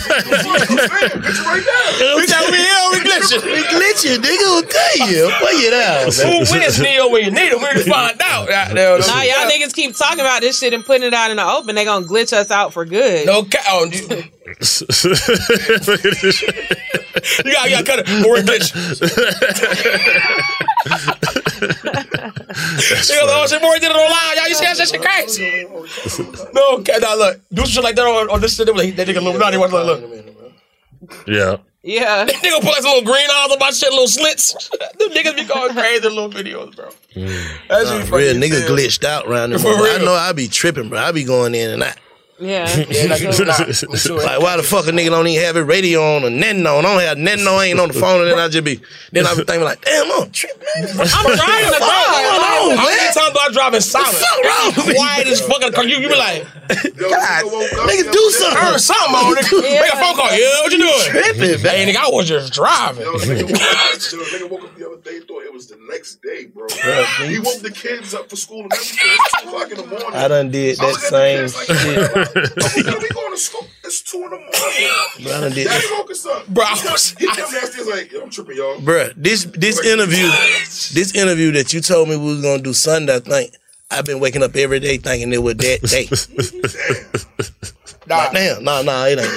We got we here. We glitching. We glitching, nigga. I'll tell you. Play it out. Who wins Neo when you need him? We're to find out. Nah, y'all niggas keep talking about this shit and putting it out in the open. They gonna glitch us out for good. No cap. Oh, you gotta cut it. More glitch. Oh shit, boy did it online. Y'all, you see that shit crazy? No cap. Nah, look, do some shit like that on this shit. That nigga Illuminati. Look. Yeah. Yeah. They gonna put like some little green eyes on my shit, little slits. Them niggas be going crazy in little videos, bro. That's For real, nigga glitched out around there. I know I be tripping, bro. I be going in and out. Yeah. Like, why the fuck a nigga don't even have it radio on or nothing on? I don't have nothing on, I ain't on the phone, and then I be thinking like, damn, I'm tripping. I'm driving the car. How many times do I drive in silence? Quiet as fucking car. You be like, God, nigga, do something. Turn something on, nigga. Make a phone call. Yeah, what you doing? Tripping, Hey, nigga, I was just driving. Nigga woke up the other day, thought it was was the next day, bro. He woke the kids up for school and everything. It's 2 o'clock in the morning. I done did that same shit. We going to school. It's 2 in the morning. Bro, I done did that. Bro, he came downstairs like, yo, I'm tripping, y'all. Bro, this interview that you told me we was gonna do Sunday, I think I've been waking up every day thinking it was that day. Nah, it ain't.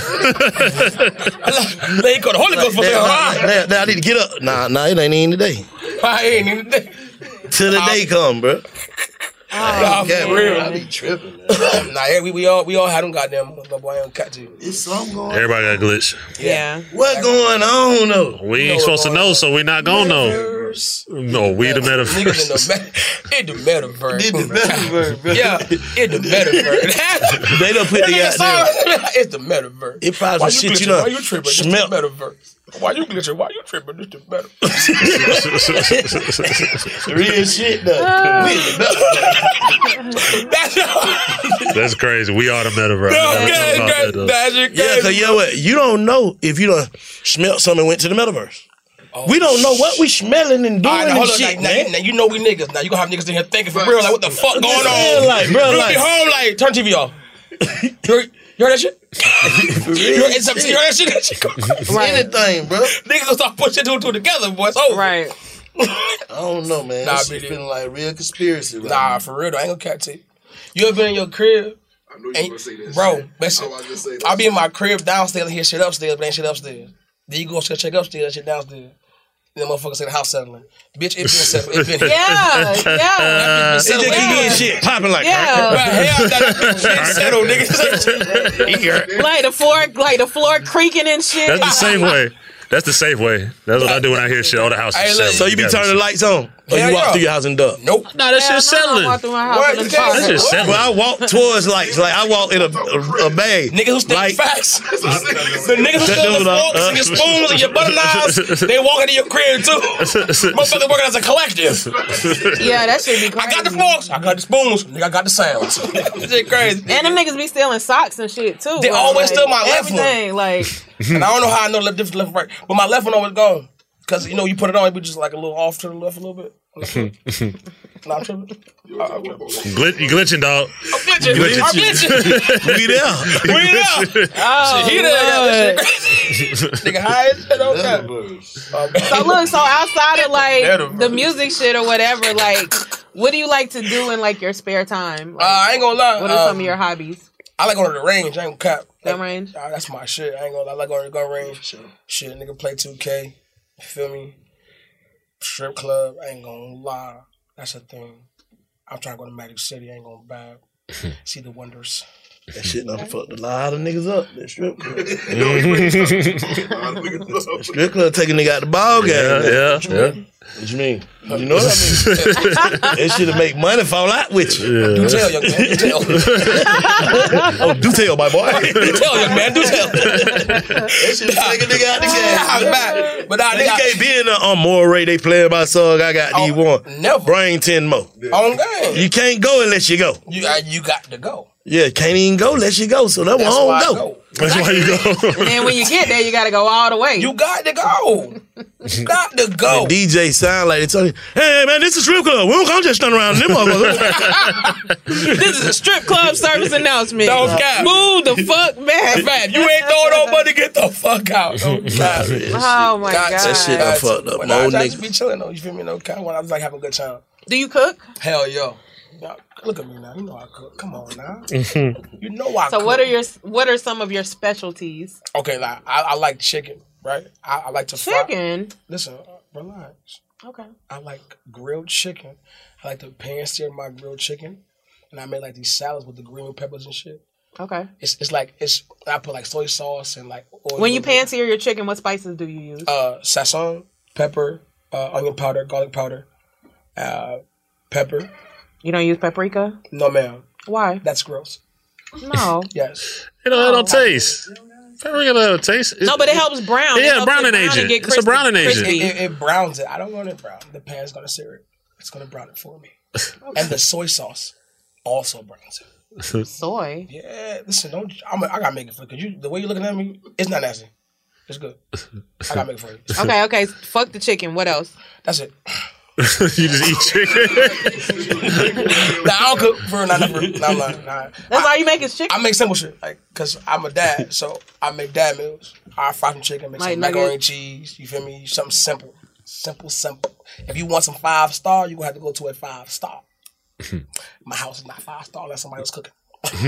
They got the Holy Ghost for me. I need to get up. Nah, it ain't even today. I ain't even today. Till the day come, bro. Nah, for real. I be tripping. Nah, we all had them goddamn boy on cat too. It's something going on. Everybody got a glitch. Yeah. What going on though? We ain't supposed to know, so we not gonna know. No, we the metaverse. In the metaverse. bro. Yeah, in the metaverse. They don't put the goddamn. It's the metaverse. It probably some shit you know. Why you tripping? It's the metaverse. Why you glitching? Why you tripping? It's the metaverse. Real shit though. That's crazy. We are the metaverse. Yeah, cause you know what? You don't know if you done smelt something and went to the metaverse. We don't know what we smelling and doing and shit, man. Now you know we niggas. Now you gonna have niggas in here thinking for real, like what the fuck going on? Like, bro, you like, be home, like turn TV off. You heard that shit? You heard that shit? Anything, bro. Niggas gonna start pushing two and two together, boys. Oh, right. I don't know, man. Nah, shit feeling like real conspiracy. Right nah, for real though. I ain't gonna cat to you. You ever been in your crib? I knew you were gonna say that. Bro, shit. listen. That I'll be in my crib downstairs and hear shit upstairs, but ain't shit upstairs. Then you go check upstairs, shit downstairs. Then motherfuckers say the house settling. Bitch, it been settled. It been Yeah. It just keep getting shit popping like hell, that settled, nigga. Like the floor creaking and shit. That's the safe way. That's the safe way. That's what I do when I hear shit. All the house is settling. So you be turning the lights on? Or you walk through your house and duck? Nope. Nah, that shit's settling. I through my house and That's just settling. Well, I walk towards lights. Like I walk in a bag. Niggas who stick facts. The niggas who steal the forks and your spoons and your butter knives, they walk into your crib too. Motherfuckers working as a collective. Yeah, that shit be crazy. I got the forks, I got the spoons, nigga, I got the sounds. Shit crazy. And them niggas be stealing socks and shit too. They always steal my left everything, one. Like, and I don't know how I know the difference left and right, but my left one always gone. Cause you know you put it on, it be just like a little off to the left a little bit. Nah, I'm tripping. You glitching, dog. I'm glitching. We there. Oh, shit, he there. Nigga high as shit on that. so look, so outside of like the music shit or whatever, like, what do you like to do in like your spare time? Like, I ain't gonna lie. What are some of your hobbies? I like going to the range. I ain't gonna cap. Gun range? That's my shit. I ain't gonna lie. I like going to the gun range. Shit, nigga play 2K. You feel me? Strip club. I ain't gonna lie. That's a thing. I'm trying to go to Magic City. I ain't gonna bad. See the wonders. That shit done fucked a lot of niggas up. That strip club. Strip club take a nigga out the ball game. Yeah. What you mean? You know what I mean? That shit'll make money fall out with you. Yeah. Do tell, young man. Do tell. Oh, do tell, my boy. Do tell, young man. Do tell. That shit'll take a nigga out the game. I'm back. But nah, you can't be in the more rate they playing my song. I got these one. Never. Bring 10 more. On game. You can't go unless you go. You got to go. Yeah, can't even go unless you go. So that's why I don't go. That's why you go. And then when you get there, you gotta go all the way. You got to go. You got to go. And DJ sound like they tell you, hey man, this is strip club. We don't come just stand around them motherfuckers. This is a strip club service announcement. Don't cap. Move the fuck back. Man, you ain't throwing no money. Get the fuck out. Oh my God. That shit done fucked up. I just be chilling though. You feel me? No kind of I was like having a good time. Do you cook? Hell yeah. Look at me now. You know I cook. Come on now. You know I cook. So what are some of your specialties? Okay, like I like chicken, right? I like to fry. Chicken? Listen, relax. Okay. I like grilled chicken. I like to pan sear my grilled chicken. And I make like these salads with the green peppers and shit. Okay. It's like I put like soy sauce and like oil. When you pan sear your chicken, what spices do you use? Sazon, pepper, onion powder, garlic powder, pepper. You don't use paprika? No, ma'am. Why? That's gross. No. Yes. It don't taste. Paprika don't taste. No, but it helps brown. Yeah, browning agent. It's a browning agent. It browns it. I don't want it brown. The pan's gonna sear it. It's gonna brown it for me. Okay. And the soy sauce also browns it. Soy? Yeah. Listen, I gotta make it for because the way you're looking at me, it's not nasty. It's good. I gotta make it for you. Okay. Fuck the chicken. What else? That's it. You just eat chicken? Nah, I don't cook for her. Nah, I'm lying. Nah. That's all you make is chicken? I make simple shit. Like, cause I'm a dad, so I make dad meals. I fry some chicken, make some macaroni and cheese. You feel me? Something simple. Simple. If you want some 5-star, you gonna have to go to a 5-star. My house is not 5-star unless somebody else cooking.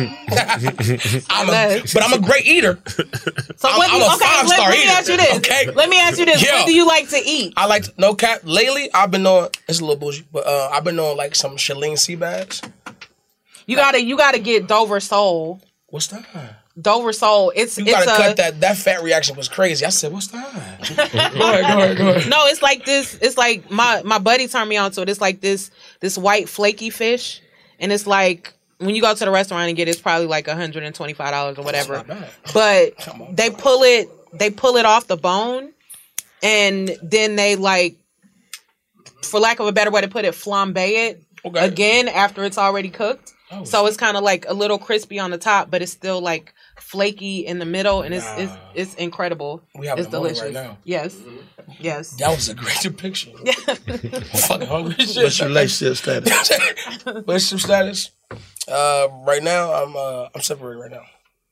But I'm a great eater. So I'm a 5-star eater. Let me ask you this. What do you like to eat? I like no cap. Lately, I've been on. It's a little bougie, but I've been on like some Shalene sea bags. You gotta get Dover Sole. What's that? Dover Sole. You gotta cut that. That fat reaction was crazy. I said, "What's that?" Go ahead. No, it's like this. It's like my buddy turned me on to it. It's like this white flaky fish, and it's like. When you go to the restaurant and get it, it's probably like $125 or whatever. But they pull it off the bone, and then they like, for lack of a better way to put it, flambe it again after it's already cooked. So it's kind of like a little crispy on the top, but it's still like flaky in the middle, and it's increcible. We have it's delicious right now. Yes. That was a great depiction. I'm fucking hungry. What's your relationship status? Relationship status? Right now, I'm separated right now.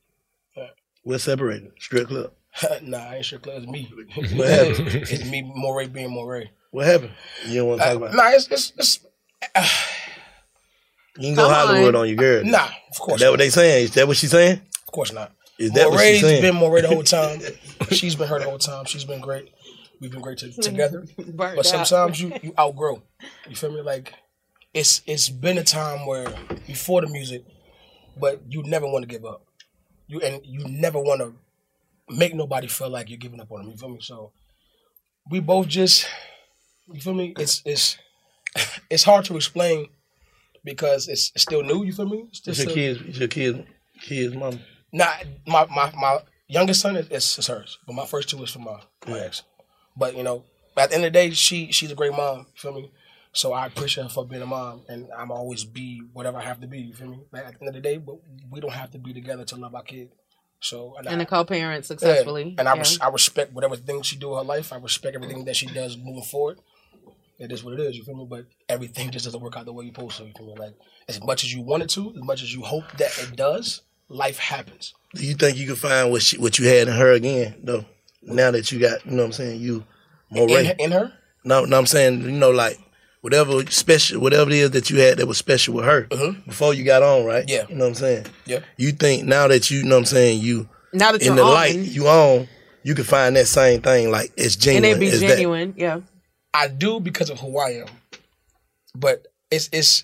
We're separated. Strip club. Nah, I ain't strip club. It's me. What happened? It's me, Moray being Moray. What happened? You don't want to talk about it? Nah, it's you can go Hollywood on your girl. Nah, of course. Is that what they saying? Is that what she's saying? Of course not. Is that what she's saying? Moray's been Moray the whole time. She's been her the whole time. She's been great. We've been great together. But sometimes you outgrow. You feel me? Like, it's been a time where before the music, but you never want to give up. You never want to make nobody feel like you're giving up on them. You feel me? So we both just, you feel me? It's hard to explain because it's still new. You feel me? It's your kids' mom. Nah, my youngest son is hers, but my first two is from my ex. But you know, at the end of the day, she's a great mom. You feel me? So I appreciate her for being a mom, and I'm always be whatever I have to be. You feel me? Like at the end of the day, but we don't have to be together to love our kid. So and a co-parent successfully. And I respect whatever thing she do in her life. I respect everything that she does moving forward. It is what it is. You feel me? But everything just doesn't work out the way you're supposed to. You feel me? Like as much as you want it to, as much as you hope that it does, life happens. Do you think you can find what you had in her again though? Now that you got, you know what I'm saying, you more in her? No, I'm saying, you know, like whatever it is that you had that was special with her before you got on, right? Yeah. You know what I'm saying? Yeah. You think now that you know what I'm saying, now that in the light you on, you can find that same thing like it's genuine. And it be genuine, yeah. I do because of who I am. But it's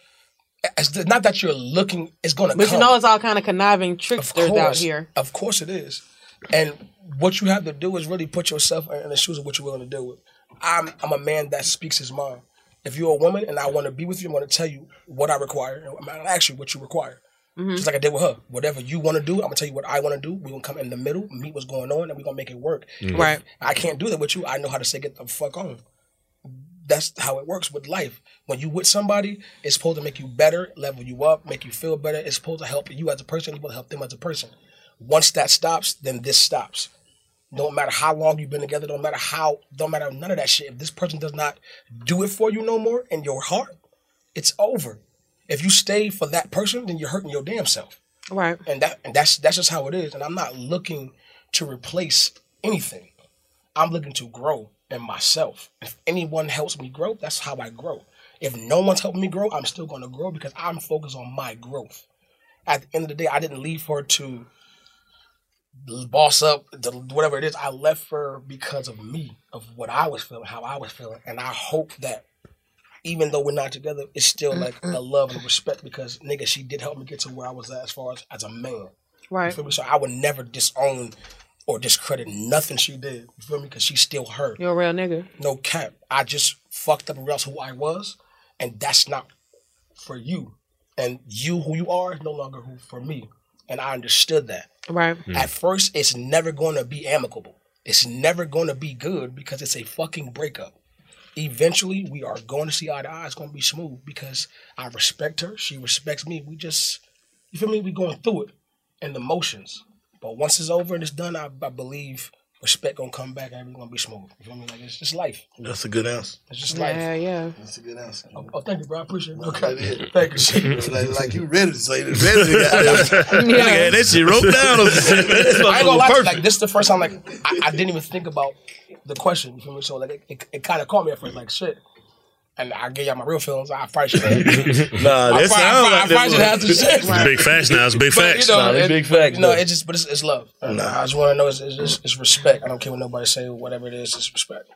not that you're looking, it's gonna come. But you know it's all kind of conniving tricksters out here. Of course it is. And what you have to do is really put yourself in the shoes of what you're willing to deal with. I'm a man that speaks his mind. If you're a woman and I want to be with you, I'm going to tell you what I require. I'm going to ask you what you require. Just like I did with her. Whatever you want to do, I'm going to tell you what I want to do. We're going to come in the middle, meet what's going on, and we're going to make it work. Right. If I can't do that with you. I know how to say get the fuck on. That's how it works with life. When you with somebody, it's supposed to make you better, level you up, make you feel better. It's supposed to help you as a person. It's supposed to help them as a person. Once that stops, then this stops. Don't matter how long you've been together. Don't matter none of that shit. If this person does not do it for you no more in your heart, it's over. If you stay for that person, then you're hurting your damn self. Right. And that's just how it is. And I'm not looking to replace anything. I'm looking to grow in myself. If anyone helps me grow, that's how I grow. If no one's helping me grow, I'm still going to grow because I'm focused on my growth. At the end of the day, I didn't leave her to boss up, whatever it is. I left her because of me, of what I was feeling, how I was feeling. And I hope that even though we're not together, it's still like a love and respect because, nigga, she did help me get to where I was at as far as a man. Right. You feel me? So I would never disown or discredit nothing she did. You feel me? Because she's still her. You're a real nigga. No cap. I just fucked up and realized who I was, and that's not for you. And you, who you are, is no longer who for me. And I understood that. Right. At first, it's never going to be amicable. It's never going to be good because it's a fucking breakup. Eventually, we are going to see eye to eye. It's going to be smooth because I respect her. She respects me. We just, you feel me? We going through it and the motions. But once it's over and it's done, I believe respect gonna come back and everything's gonna be smooth. You feel me? Like, it's just life. That's a good answer. It's just life. Yeah. That's a good answer. Oh, thank you, bro. I appreciate it. Okay. Thank you. like you ready to say this. Yeah. That shit wrote down. I ain't gonna lie to you, like, this is the first time, like, I didn't even think about the question. You feel me? So, like, it kind of caught me at first, like, shit. And I gave y'all my real feelings. I probably should have. Nah, I probably should have to say. It's big facts now. It's big facts. It's big facts. No, it's love. I just want to know it's respect. I don't care what nobody say. Whatever it is, it's respect.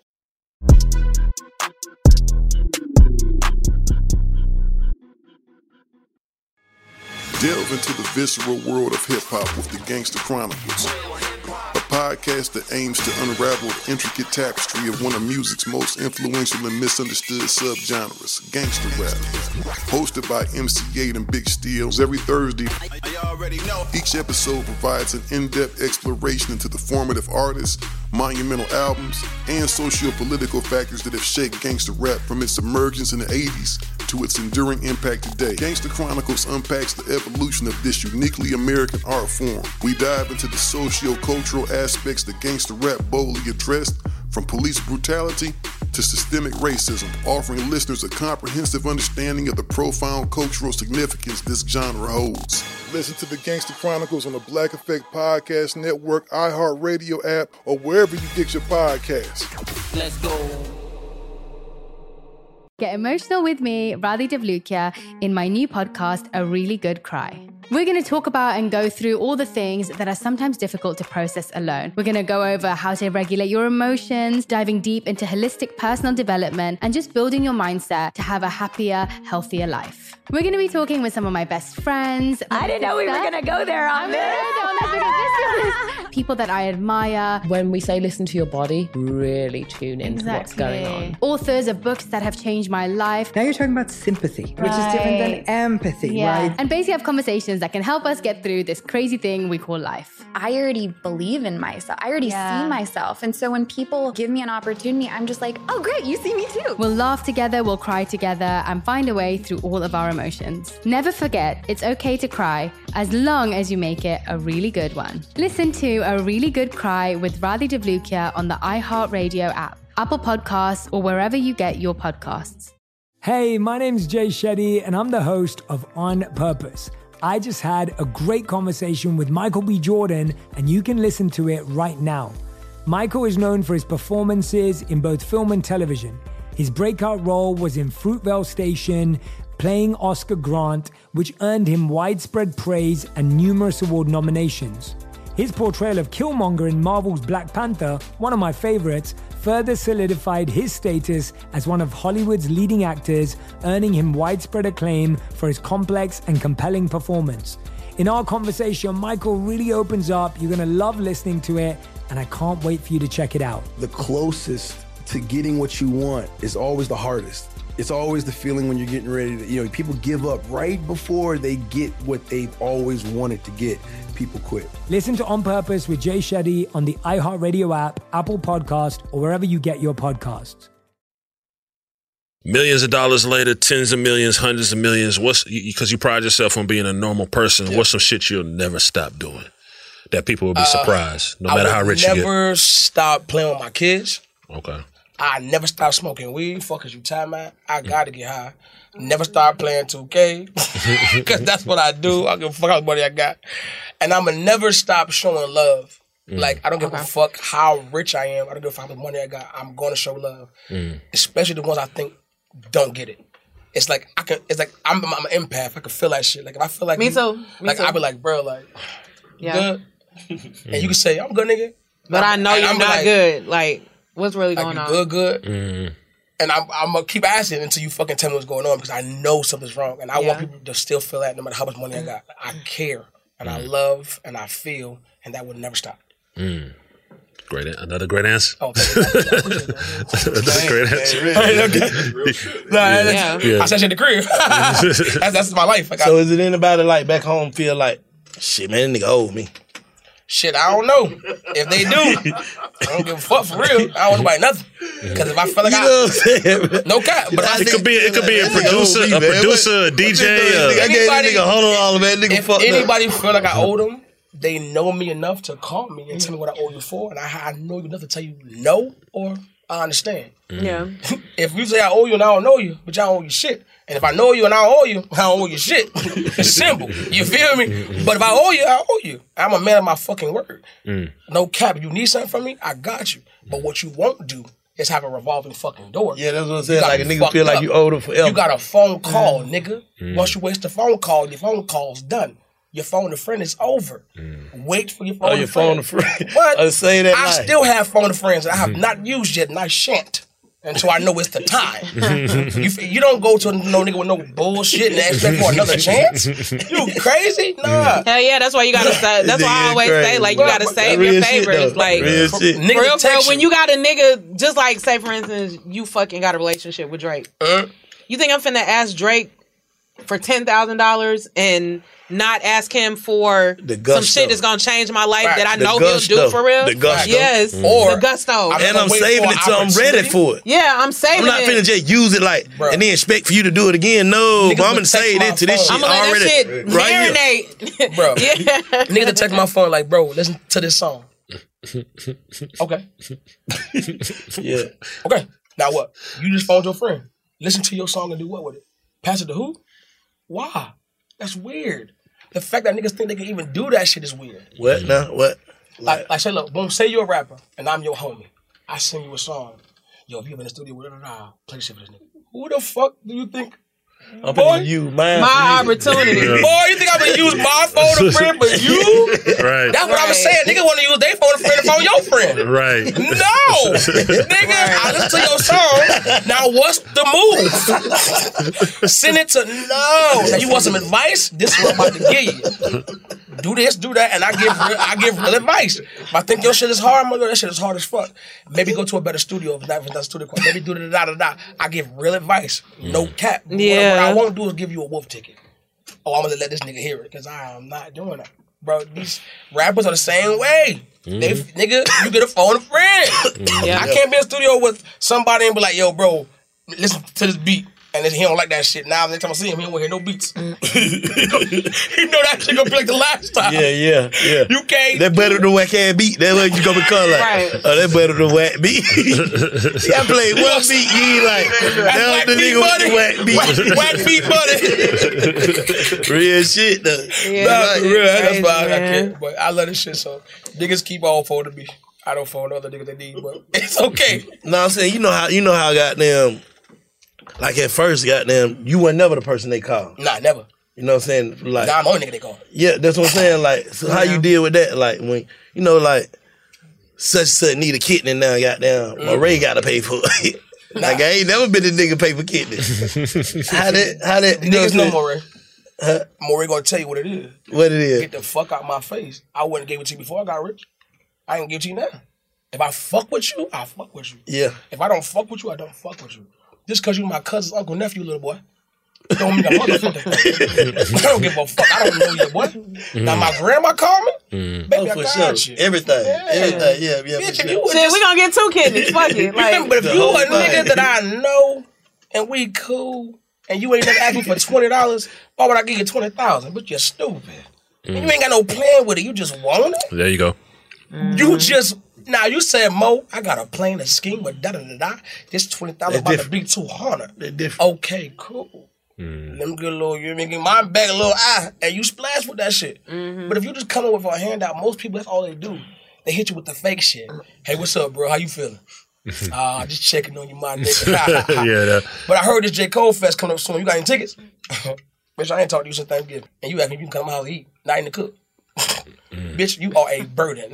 Delve into the visceral world of hip-hop with the Gangsta Chronicles, a podcast that aims to unravel the intricate tapestry of one of music's most influential and misunderstood subgenres, gangsta rap. Hosted by MC8 and Big Steels every Thursday, each episode provides an in-depth exploration into the formative artists, monumental albums, and socio-political factors that have shaped gangsta rap from its emergence in the 80s to its enduring impact today. Gangsta Chronicles unpacks the evolution of this uniquely American art form. We dive into the socio-cultural aspects that gangsta rap boldly addressed, from police brutality to systemic racism, offering listeners a comprehensive understanding of the profound cultural significance this genre holds. Listen to the Gangsta Chronicles on the Black Effect Podcast Network, iHeartRadio app, or wherever you get your podcasts. Let's go. Get emotional with me, Radhi Devlukia, in my new podcast, A Really Good Cry. We're going to talk about and go through all the things that are sometimes difficult to process alone. We're going to go over how to regulate your emotions, diving deep into holistic personal development, and just building your mindset to have a happier, healthier life. We're going to be talking with some of my best friends. I didn't know we were going to go there on this. People that I admire. When we say listen to your body, really tune into what's going on. Authors of books that have changed my life. Now you're talking about sympathy, which is different than empathy, right? And basically have conversations that can help us get through this crazy thing we call life. I already believe in myself. I already see myself. And so when people give me an opportunity, I'm just like, oh, great, you see me too. We'll laugh together, we'll cry together, and find a way through all of our emotions. Never forget, it's okay to cry, as long as you make it a really good one. Listen to A Really Good Cry with Radhi Devlukia on the iHeartRadio app, Apple Podcasts, or wherever you get your podcasts. Hey, my name's Jay Shetty, and I'm the host of On Purpose. I just had a great conversation with Michael B. Jordan, and you can listen to it right now. Michael is known for his performances in both film and television. His breakout role was in Fruitvale Station, playing Oscar Grant, which earned him widespread praise and numerous award nominations. His portrayal of Killmonger in Marvel's Black Panther, one of my favorites, further solidified his status as one of Hollywood's leading actors, earning him widespread acclaim for his complex and compelling performance. In our conversation, Michael really opens up. You're going to love listening to it, and I can't wait for you to check it out. The closest to getting what you want is always the hardest. It's always the feeling when you're getting ready to, people give up right before they get what they've always wanted to get. People quit. Listen to On Purpose with Jay Shetty on the iHeartRadio app, Apple Podcast, or wherever you get your podcasts. Millions of dollars later, tens of millions, hundreds of millions. Because you pride yourself on being a normal person, what's some shit you'll never stop doing that people will be surprised, no matter how rich you get? I never stop playing with my kids. Okay. I never stop smoking weed. Fuck is you time out? I gotta get high. Never stop playing 2K. Because that's what I do. I give a fuck how much money I got. And I'ma never stop showing love. Like, I don't give a fuck how rich I am. I don't give a fuck how much money I got. I'm gonna show love. Especially the ones I think don't get it. It's like I'm an empath. I can feel that shit. Like, if I feel like Me too. I be like, bro, like, you good? And you can say, I'm good, nigga. But I know you're not good. Like, what's really going on? Good. And I'm gonna keep asking until you fucking tell me what's going on, because I know something's wrong. And I want people to still feel that no matter how much money I got. I care. And I love and I feel, and that would never stop. Great, another great answer. Oh, another great answer. I said shit in the crib. that's my life. So is it anybody like back home feel like, shit, man, that nigga owe me? Shit, I don't know. If they do, I don't give a fuck for real. I don't want nobody nothing. Because if I feel like no cap. But it could be a producer, a DJ. If anybody feel like I owe them, they know me enough to call me and tell me what I owe you for, and I know you enough to tell you no or I understand. Yeah. If you say I owe you and I don't know you, but I don't owe you shit. And if I know you and I don't owe you, I don't owe you shit. It's simple. You feel me? But if I owe you, I owe you. I'm a man of my fucking word. No cap. If you need something from me, I got you. But what you won't do is have a revolving fucking door. Yeah, that's what I'm saying. Like a nigga feel like you owe them forever. You got a phone call, nigga. Once you waste the phone call, your phone call's done. Your phone a friend is over. Wait for your phone a friend. phone a friend. But say that I still have phone a friends that I have not used yet, and I shan't until I know it's the time. You don't go to no nigga with no bullshit and expect for another chance. You crazy? Nah. Hell yeah, that's why you gotta say. That's why I always say, like, you gotta save your favorites. Like, real shit. For real, when you got a nigga, just like, say for instance, you fucking got a relationship with Drake. You think I'm finna ask Drake for $10,000 and not ask him for some shit that's gonna change my life that I know he'll do for real? The gusto. Yes. Or the gusto. And I'm saving it till I'm ready for it. Yeah, I'm saving it. I'm not finna just use it like, and then expect for you to do it again. No, but I'm gonna save it to this shit I'm gonna let already. that shit marinate. Bro. Yeah. Nigga to text my phone like, bro, listen to this song. Okay. Yeah. Okay. Now what? You just phoned your friend. Listen to your song and do what with it? Pass it to who? Why? That's weird. The fact that niggas think they can even do that shit is weird. What now? What? Like say, look, boom, say you're a rapper and I'm your homie. I sing you a song. Yo, if you in the studio, play the shit for this nigga. Who the fuck do you think? I'm gonna use my opportunity. Boy, you think I'm gonna use my phone a friend, but you? Right. That's what I was saying. Nigga want to use their phone a friend to phone your friend. Right. No, nigga. I listen to your song. Now, what's the move? Send it to no. Now, you want some advice? This is what I'm about to give you. Do this, do that, and I give real advice. If I think your shit is hard, I'm gonna go, that shit is hard as fuck. Maybe go to a better studio if not studio. Maybe do da. I give real advice. No cap. Yeah. What I won't do is give you a wolf ticket. Oh, I'm gonna let this nigga hear it because I am not doing that, bro. These rappers are the same way. They nigga, you get a phone a friend. I can't be in a studio with somebody and be like, yo, bro, listen to this beat. And then he don't like that shit. Now, next time I see him, he don't want to hear no beats. He know that shit gonna be like the last time. Yeah. You can't. That better than whack ass beat. That's what you gonna become like. Right. Oh, that better than whack beat. I played one beat, you ain't like, that was the nigga with the whack beat. Whack beat buddy. Real shit, though. Yeah, nah, real. That's why I can't. But I love this shit, so niggas keep on phoning me. I don't phone other niggas they need, but it's okay. No, I'm saying, you know how goddamn, like at first, goddamn, you were never the person they call. Nah, never. You know what I'm saying? Like, nah, I'm the only nigga they call. Yeah, that's what I'm saying. Like, so how you deal with that? Like, when, you know, like, such and such need a kidney now, goddamn, Ray gotta pay for it. Like, I ain't never been a nigga pay for kidney. how that, you know niggas know Moray. Moray gonna tell you what it is. What it is? Get the fuck out my face. I wouldn't give it to you before I got rich. I ain't give it to you now. If I fuck with you, I fuck with you. Yeah. If I don't fuck with you, I don't fuck with you. Just because you my cousin's uncle, nephew, little boy, don't mean a motherfucker. I don't give a fuck. I don't know you, boy. Now, my grandma called me. Baby, I got you. Everything. Yeah. Bitch, we gonna get 2 kidneys. Fuck it. Like, but if you a nigga that I know and we cool and you ain't never asked me for $20, why would I give you $20,000? But you're stupid. And you ain't got no plan with it. You just want it. There you go. You just... Now, you said, Mo, I got a plan, a scheme, but da-da-da-da. This $20,000 about to be $200. They're different. Okay, cool. Let me get a little, you get my back a little eye, and you splash with that shit. But if you just come up with a handout, most people, that's all they do. They hit you with the fake shit. Hey, what's up, bro? How you feeling? Just checking on you, my nigga. But I heard this J. Cole Fest coming up soon. You got any tickets? Bitch, I ain't talked to you since Thanksgiving. And you asked me if you can come to my house to eat. Not even to cook. Bitch, you are a burden.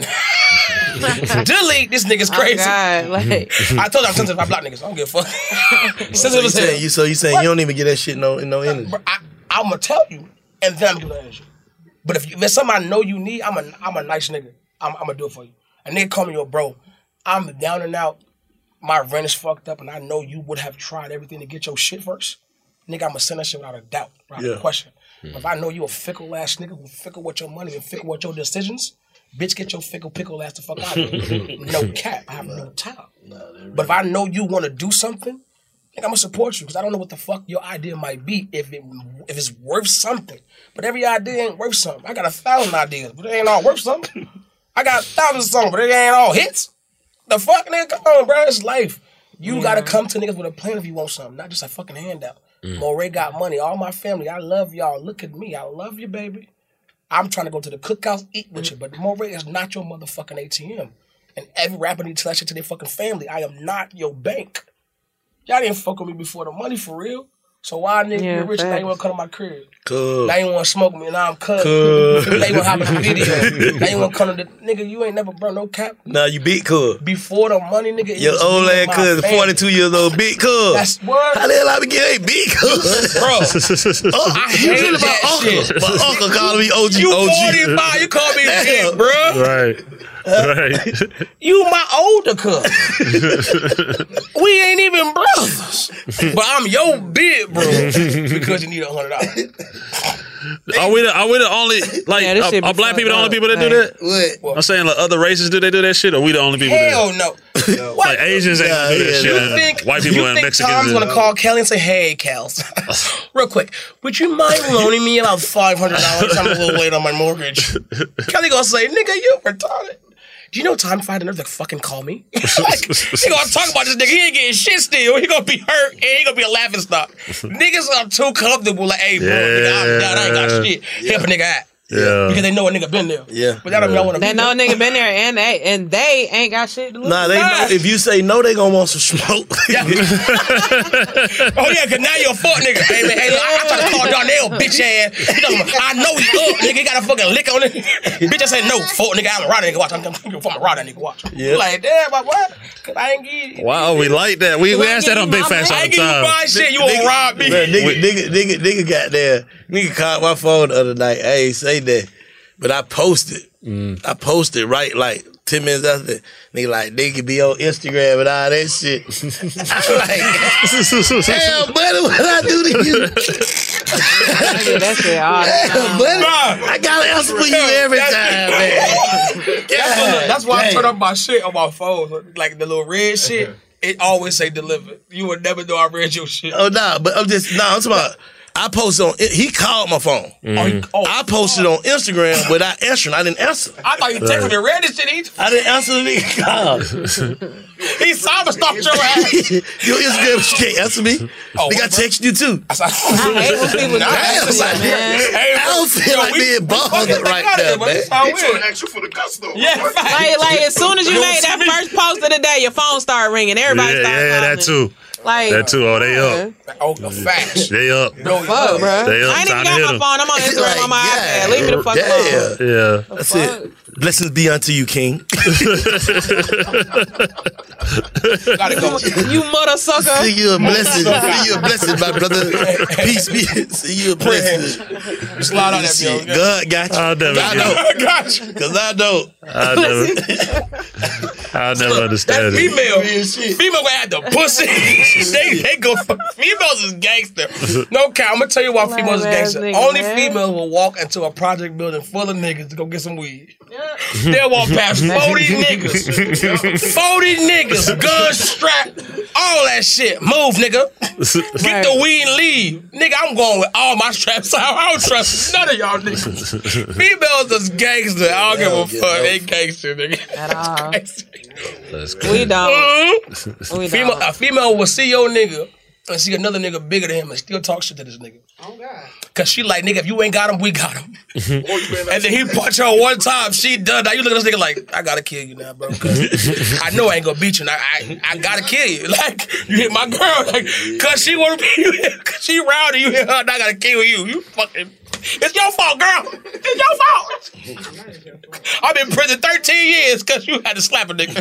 Delete, this nigga's crazy. Oh God, like. I told you I'm sensitive. I block niggas. I don't give a fuck. So you saying you don't even get that shit no energy. I'm gonna tell you, and then I'm gonna energy. But if there's something I know you need, I'm a nice nigga. I'm gonna do it for you. A nigga call me your bro. I'm down and out. My rent is fucked up, and I know you would have tried everything to get your shit first. Nigga, I'm gonna send that shit without a doubt, without a question. But if I know you a fickle ass nigga who fickle with your money and fickle with your decisions, bitch, get your fickle pickle ass the fuck out of here. No cap. I have no time. But if I know you want to do something I'm gonna support you because I don't know what the fuck your idea might be if it's worth something. But every idea ain't worth something. I got 1,000 ideas, but they ain't all worth something. I got 1,000 songs, but they ain't all hits. The fuck, nigga, come on, bro. It's life. You gotta come to niggas with a plan if you want something, not just a fucking handout. Moray got money. All my family, I love y'all. Look at me. I love you, baby. I'm trying to go to the cookhouse, eat with you, but Moray is not your motherfucking ATM. And every rapper needs to tell that shit to their fucking family. I am not your bank. Y'all didn't fuck with me before the money for real. So why nigga get rich and now you wanna come to my crib? Cool. Now you wanna smoke me and now I'm cut. Cool. Now you wanna hop in the video. Now you wanna come to the nigga, you ain't never bro no cap. Nah, you beat Cool. Before the money, nigga. Your old ass cousin, 42 years old, beat Cool. That's what. How the hell I be getting beat Cool? Bro. I hate that shit. My uncle calling me OG. You 45, you call me big, bro. Right. Right. You my older cousin. We ain't even brothers. But I'm your big bro because you need $100. Are we the only are black people the only people that do that? What? I'm saying like other races do they do that shit or we the only people Hell that no. like Asians ain't do that shit. You think, White people you and think Mexicans. Tom's gonna call Kelly and say, "Hey, Kels, real quick, would you mind loaning me about $500? I'm a little late on my mortgage." Kelly gonna say, "Nigga, you retarded." Do you know Tom find another to fucking call me? Like, he gonna talk about this nigga. He ain't getting shit still. He gonna be hurt and he gonna be a laughing stock. Niggas are too comfortable. Like, hey, bro, nigga, I'm down. I ain't got shit. Help a nigga out. Yeah. Because they know a nigga been there. Yeah. But that don't mean I want to They know a nigga been there and they ain't got shit to lose. Nah, they know if you say no, they gonna want some smoke. Yeah. Oh yeah, cause now you're a fuck nigga. Hey man, hey, look, I try to call Darnell, bitch ass. He talking about, I know he up, nigga. He got a fucking lick on it. Bitch, I said no, fuck nigga. I'm a rider nigga. Watch, I'm from a rider nigga. Watch. Yeah. Like damn, but what? Cause I ain't give you. Wow, we like that. We ask that on Big Facts all the time. I ain't give you my shit. You won't rob me. Nigga got there. Nigga called my phone the other night. I ain't say that. But I posted. I posted right like 10 minutes after that. Nigga like, nigga be on Instagram and all that shit. I'm like, damn, buddy, what I do to you? That shit all the time. Buddy, I gotta answer for you every time, man. That's why I turn up my shit on my phone. Like the little red shit, it always say delivered. You would never know I read your shit. Oh, nah, but I'm talking about, I posted on, he called my phone. I posted on Instagram without answering. I didn't answer. I thought you texted me and read this shit. I didn't answer the nigga call. He saw me stalk your ass. Your Instagram can't answer me. Nigga, I texted you too. I hate when people do that, man. I don't feel like being bothered right now, man. He trying to ask you for the gusto. Yeah, like as soon as you made that first post of the day, your phone started ringing. Everybody started calling. that too. Like, that too. Oh, they up. Oh, the facts. They up. No, fuck, bro. They up. I ain't even Time to got hit my phone. I'm on Instagram on my iPad. Leave me the fuck alone. Yeah. That's it. Blessings be unto you, King. Gotta go. You mother sucker. See you a blessing. See you a blessing, my brother. Peace be. See you a blessing. Slide on that, yo. God got you. I'll never I got you. Because I don't. I'll never understand that it. Female gonna have the pussy. they go for females is gangster. No cap. I'm gonna tell you why females is gangster. Only females will walk into a project building full of niggas to go get some weed. They'll walk past 40 niggas. 40 niggas, guns strapped, all that shit. Move, nigga. Get the weed and leave. Nigga, I'm going with all my straps. I don't trust none of y'all niggas. Females is gangster. I don't give a fuck. They gangster, nigga. At all. That's cool. We don't. We don't. A female will see your nigga and see another nigga bigger than him and still talk shit to this nigga. Oh, God. Cause she like, nigga, if you ain't got him, we got him. And then he punch her one time, she done. Now you look at this nigga like, I gotta kill you now, bro. Cause I know I ain't gonna beat you. Now I gotta kill you. Like, you hit my girl, like, cause she wanna be you. Cause she rowdy, you hit her, now I gotta kill you. You fucking. It's your fault, girl. It's your fault. I've been in prison 13 years because you had to slap a nigga.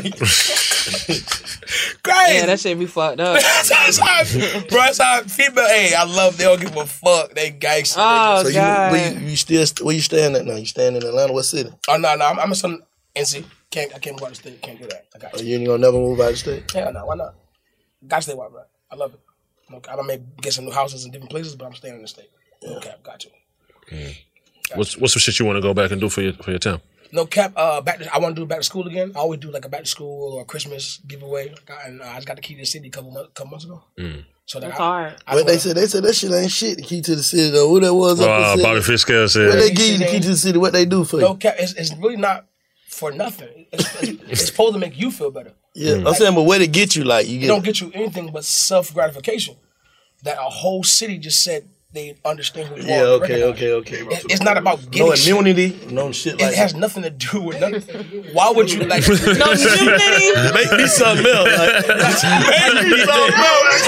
Crazy. Yeah, that shit be fucked up. That's how female. Hey, I love. They don't give a fuck. They gangster. Oh, so God. you still where you staying at now? You staying in Atlanta? What city? Oh no, I'm in some NC. I can't go out of state. Can't do that. I got you. You ain't gonna never move out of state? Hell no. Why not? Got to stay where I'm at. I love it. Okay, I may get some new houses in different places, but I'm staying in the state. Okay, got you. What's some shit you want to go back and do for your town? No cap. I want to do back to school again. I always do like a back to school or a Christmas giveaway. And I just got the key to the city a couple months ago. So that's hard. What they said that shit ain't shit. The key to the city though. Who that was? Bobby Fiskell said. When they give you the key to the city, what they do for you? No cap. It's really not for nothing. It's supposed to make you feel better. Yeah, I'm saying, but where to get you? Like it don't get you anything but self gratification. That a whole city just said they understand who you are. Okay. It's not about getting no immunity, no shit like it has nothing to do with nothing. Why would you like no immunity? Make me something else. Make me something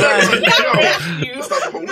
else.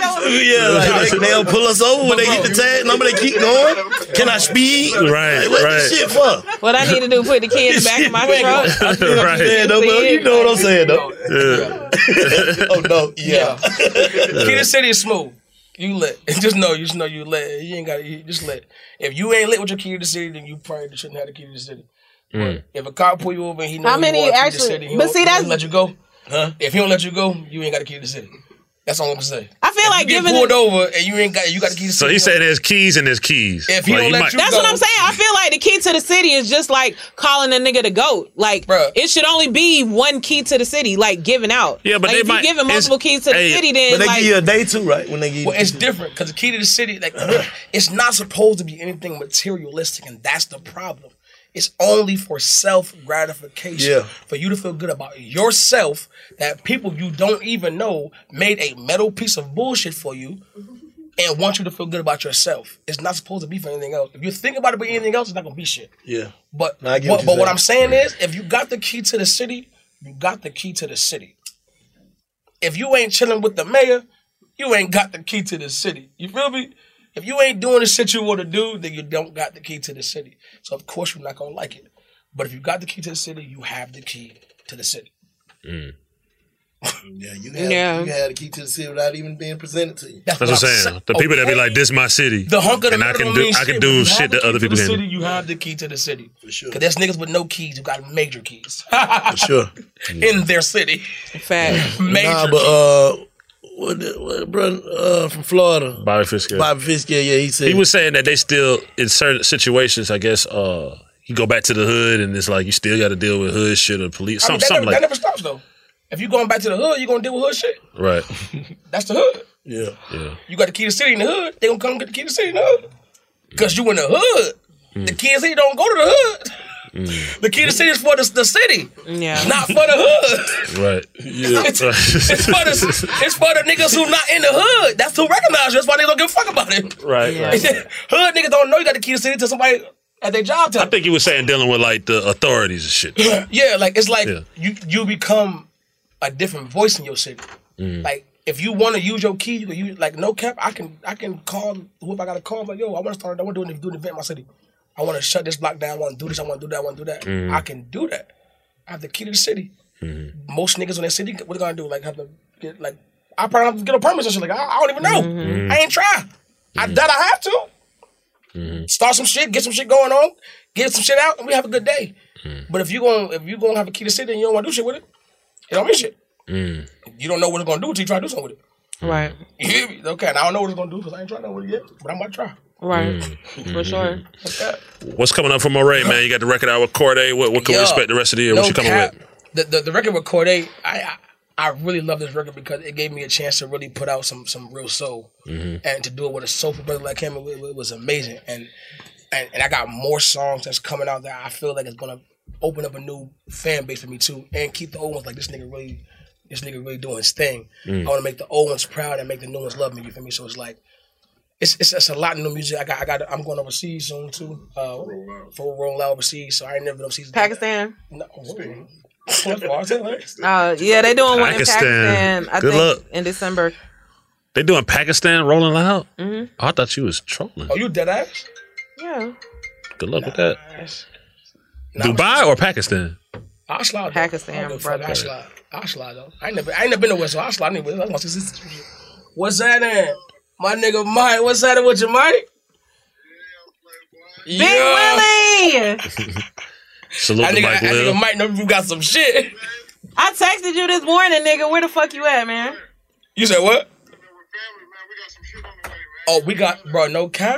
They don't pull us over when they get the tag number. They keep going. Can I speed? Right. What this shit for? What I need to do? Put the key in the back of my truck. Right. You know what I'm saying though. Yeah. Oh no. Yeah. Key to the city is smooth. You lit. Just know you lit. You ain't got you just lit. If you ain't lit with your key to the city, then you probably shouldn't have the key to the city. If a cop pull you over and he knows how many you actually? The city, But see, that's let you go. Huh? If he don't let you go, you ain't got the key to the city. That's all I'm gonna say. I feel like you get pulled over and you got the key to the city. So he said there's keys and there's keys. If he don't let you that's go, what I'm saying. I feel like the key to the city is just like calling a nigga the GOAT. Like, it should only be one key to the city, like giving out. Yeah, but like, if you giving multiple keys to the city, then but they like, give you a day too, right? When they give you it's different because the key to the city, like, it's not supposed to be anything materialistic, and that's the problem. It's only for self-gratification, for you to feel good about yourself, that people you don't even know made a metal piece of bullshit for you and want you to feel good about yourself. It's not supposed to be for anything else. If you think about it for anything else, it's not going to be shit. Yeah. But what what I'm saying is, if you got the key to the city, you got the key to the city. If you ain't chilling with the mayor, you ain't got the key to the city. You feel me? If you ain't doing the shit you want to do, then you don't got the key to the city. So, of course, you're not going to like it. But if you got the key to the city, you have the key to the city. Yeah, you had the key to the city without even being presented to you. That's what I'm saying. The people that be like, "This my city," The hunk of the and I can do shit that other people can't. can't. You have the key to the city. For sure. Because there's niggas with no keys who got major keys. For sure. In their city. Fact. Major but what brother from Florida? Bobby Fiskell. Yeah, he said he was saying that they still in certain situations, I guess, you go back to the hood and it's like you still got to deal with hood shit or police. Something that never stops though. If you going back to the hood, you gonna deal with hood shit. Right. That's the hood. Yeah. You got the key to the city in the hood. They gonna come get the key to the city in the hood. Because you in the hood. The key to the city don't go to the hood. The key to the city is for the city, not for the hood. Right. Yeah. It's for the niggas who not in the hood. That's who recognize you. That's why they don't give a fuck about it. Right. Hood niggas don't know you got the key to the city till somebody at their job tell I think he was saying dealing with like the authorities and shit. Yeah, like it's like you become a different voice in your city. Like if you want to use your key, you can use like no cap. I can call whoever I got to call. Like yo, I want to do an event in my city. I want to shut this block down. I want to do this. I want to do that. I want to do that. I can do that. I have the key to the city. Most niggas in that city, what they gonna do? Like have to get like I probably have to get a permit and shit. Like I don't even know. I ain't try. I have to. Start some shit. Get some shit going on. Get some shit out, and we have a good day. But if you gonna have a key to the city and you don't want to do shit with it, it don't mean shit. You don't know what it's gonna do until you try to do something with it. Right. You hear me? Okay, and I don't know what it's gonna do because I ain't trying to know what it yet, but I'm about to try. Right. For sure. What's coming up for Moray, man? You got the record out with Corday. What can we expect the rest of the year? What you coming with? The record with Corday, I really love this record because it gave me a chance to really put out some real soul. And to do it with a soulful brother like him, it was amazing. And I got more songs that's coming out that I feel like it's gonna open up a new fan base for me too, and keep the old ones like this nigga really doing his thing. I want to make the old ones proud and make the new ones love me. You feel me? So it's like it's a lot of new music. I'm going overseas soon too. For rolling out overseas, so I ain't never been overseas. Pakistan. No, yeah, they doing one in Pakistan. I think in December. They doing Pakistan Rolling Loud? Oh, I thought you was trolling. Oh, you dead ass? Yeah. Good luck with that. Dubai or Pakistan? I'll slide. Pakistan, brother. I'll slide though. I ain't never been nowhere, so I'll slide anyway. What's that in? My nigga Mike, what's that with you, Mike? Big Willie! Salute to Mike Will. That nigga Mike know you got some shit. I texted you this morning, nigga. Where the fuck you at, man? You said what? Oh, we got, bro, no cap.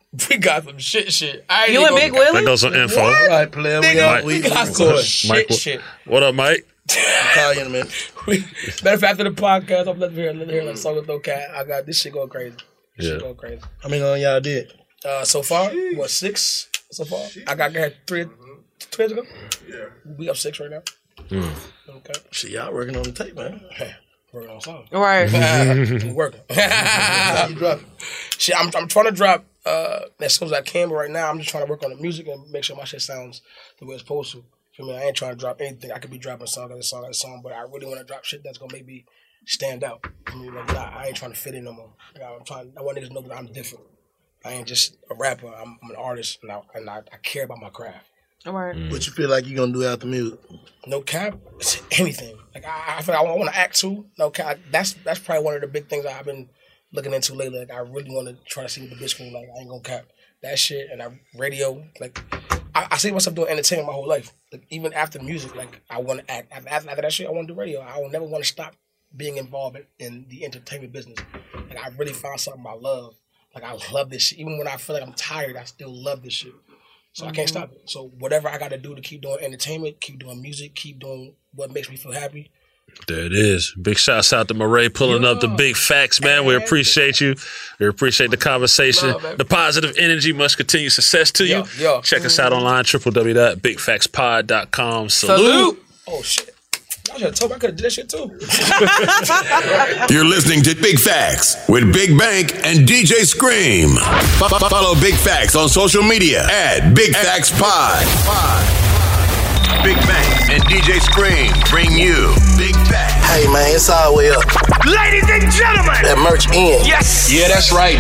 We got some shit. You and Big Willie? That goes on info. All right, player. We got some shit. What up, Mike? I'll call you in a minute. Matter of fact, after the podcast, I'm letting hear like song with no cat. I got this shit going crazy. Shit going crazy. How many on y'all did? So far, 6 so far? I got 3 years ago. Yeah. We up 6 right now. Okay. Shit, y'all working on the tape, man. Working on something. Right. Working. You drop. Shit, I'm trying to drop as soon as I can, but right now I'm just trying to work on the music and make sure my shit sounds the way it's supposed to. I mean, I ain't trying to drop anything. I could be dropping a song, but I really want to drop shit that's gonna make me stand out. I mean, like, I ain't trying to fit in no more. I want niggas to know that I'm different. I ain't just a rapper. I'm an artist, and I care about my craft. All right. What you feel like you gonna do after music? No cap, anything. Like I feel like I want to act too. No cap. That's probably one of the big things I've been looking into lately. Like I really want to try to see what the bitch can like. I ain't gonna cap that shit and radio. Like I see myself doing entertainment my whole life. Like even after music, like I want to act. After that shit, I want to do radio. I will never want to stop being involved in the entertainment business. Like I really found something I love. Like I love this shit. Even when I feel like I'm tired, I still love this shit. So I can't stop it. So whatever I got to do to keep doing entertainment, keep doing music, keep doing what makes me feel happy. There it is. Big shouts out to Murray pulling up the big facts, man. We appreciate you. We appreciate the conversation. The positive energy. Much continued success to you. Check us out online, www.bigfactspod.com. Salute. Oh, shit. I should have told me I could have did that shit too. You're listening to Big Facts with Big Bank and DJ Scream. Follow Big Facts on social media at Big Facts Pod. Big Bank and DJ Scream bring you Big Facts. Hey man, it's all the way up. Ladies and gentlemen, that merch in. Yes. Yeah, that's right.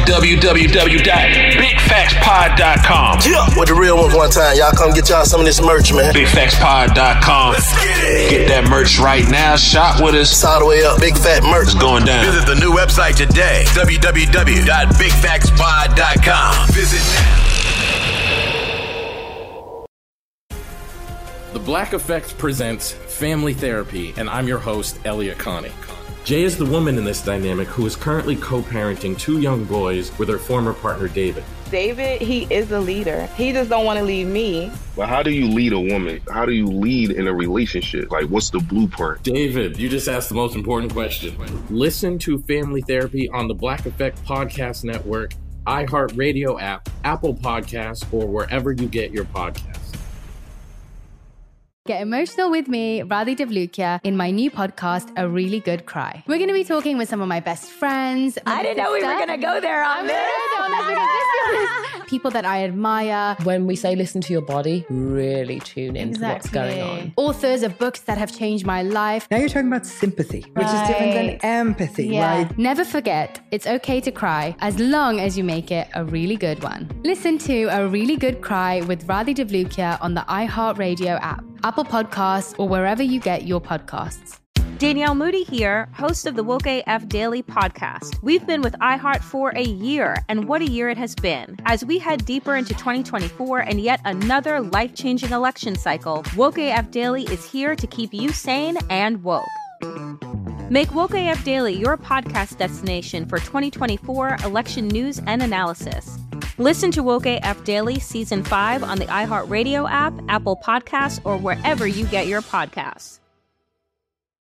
www.bigfactspod.com. Yeah, with the real ones one time. Y'all come get y'all some of this merch, man. Bigfactspod.com. Let's get it. Get that merch right now. Shop with us. It's all the way up. Big Fat merch is going down. Visit the new website today. www.bigfactspod.com. Visit now. The Black Effect presents Family Therapy, and I'm your host, Elliot Connie. Jay is the woman in this dynamic who is currently co-parenting 2 young boys with her former partner, David. David, he is a leader. He just don't want to leave me. But how do you lead a woman? How do you lead in a relationship? Like, what's the blueprint? David, you just asked the most important question. Listen to Family Therapy on the Black Effect Podcast Network, iHeartRadio app, Apple Podcasts, or wherever you get your podcasts. Get emotional with me, Radhi Devlukia, in my new podcast, A Really Good Cry. We're going to be talking with some of my best friends. I didn't know we were going to go there on this. People that I admire. When we say listen to your body, really tune into what's going on. Authors of books that have changed my life. Now you're talking about sympathy, which is different than empathy, right? Never forget, it's okay to cry as long as you make it a really good one. Listen to A Really Good Cry with Radhi Devlukia on the iHeartRadio app, Apple Podcasts, or wherever you get your podcasts. Danielle Moody here, host of the Woke AF Daily podcast. We've been with iHeart for a year, and what a year it has been. As we head deeper into 2024 and yet another life-changing election cycle, Woke AF Daily is here to keep you sane and woke. Make Woke AF Daily your podcast destination for 2024 election news and analysis. Listen to Woke AF Daily Season 5 on the iHeartRadio app, Apple Podcasts, or wherever you get your podcasts.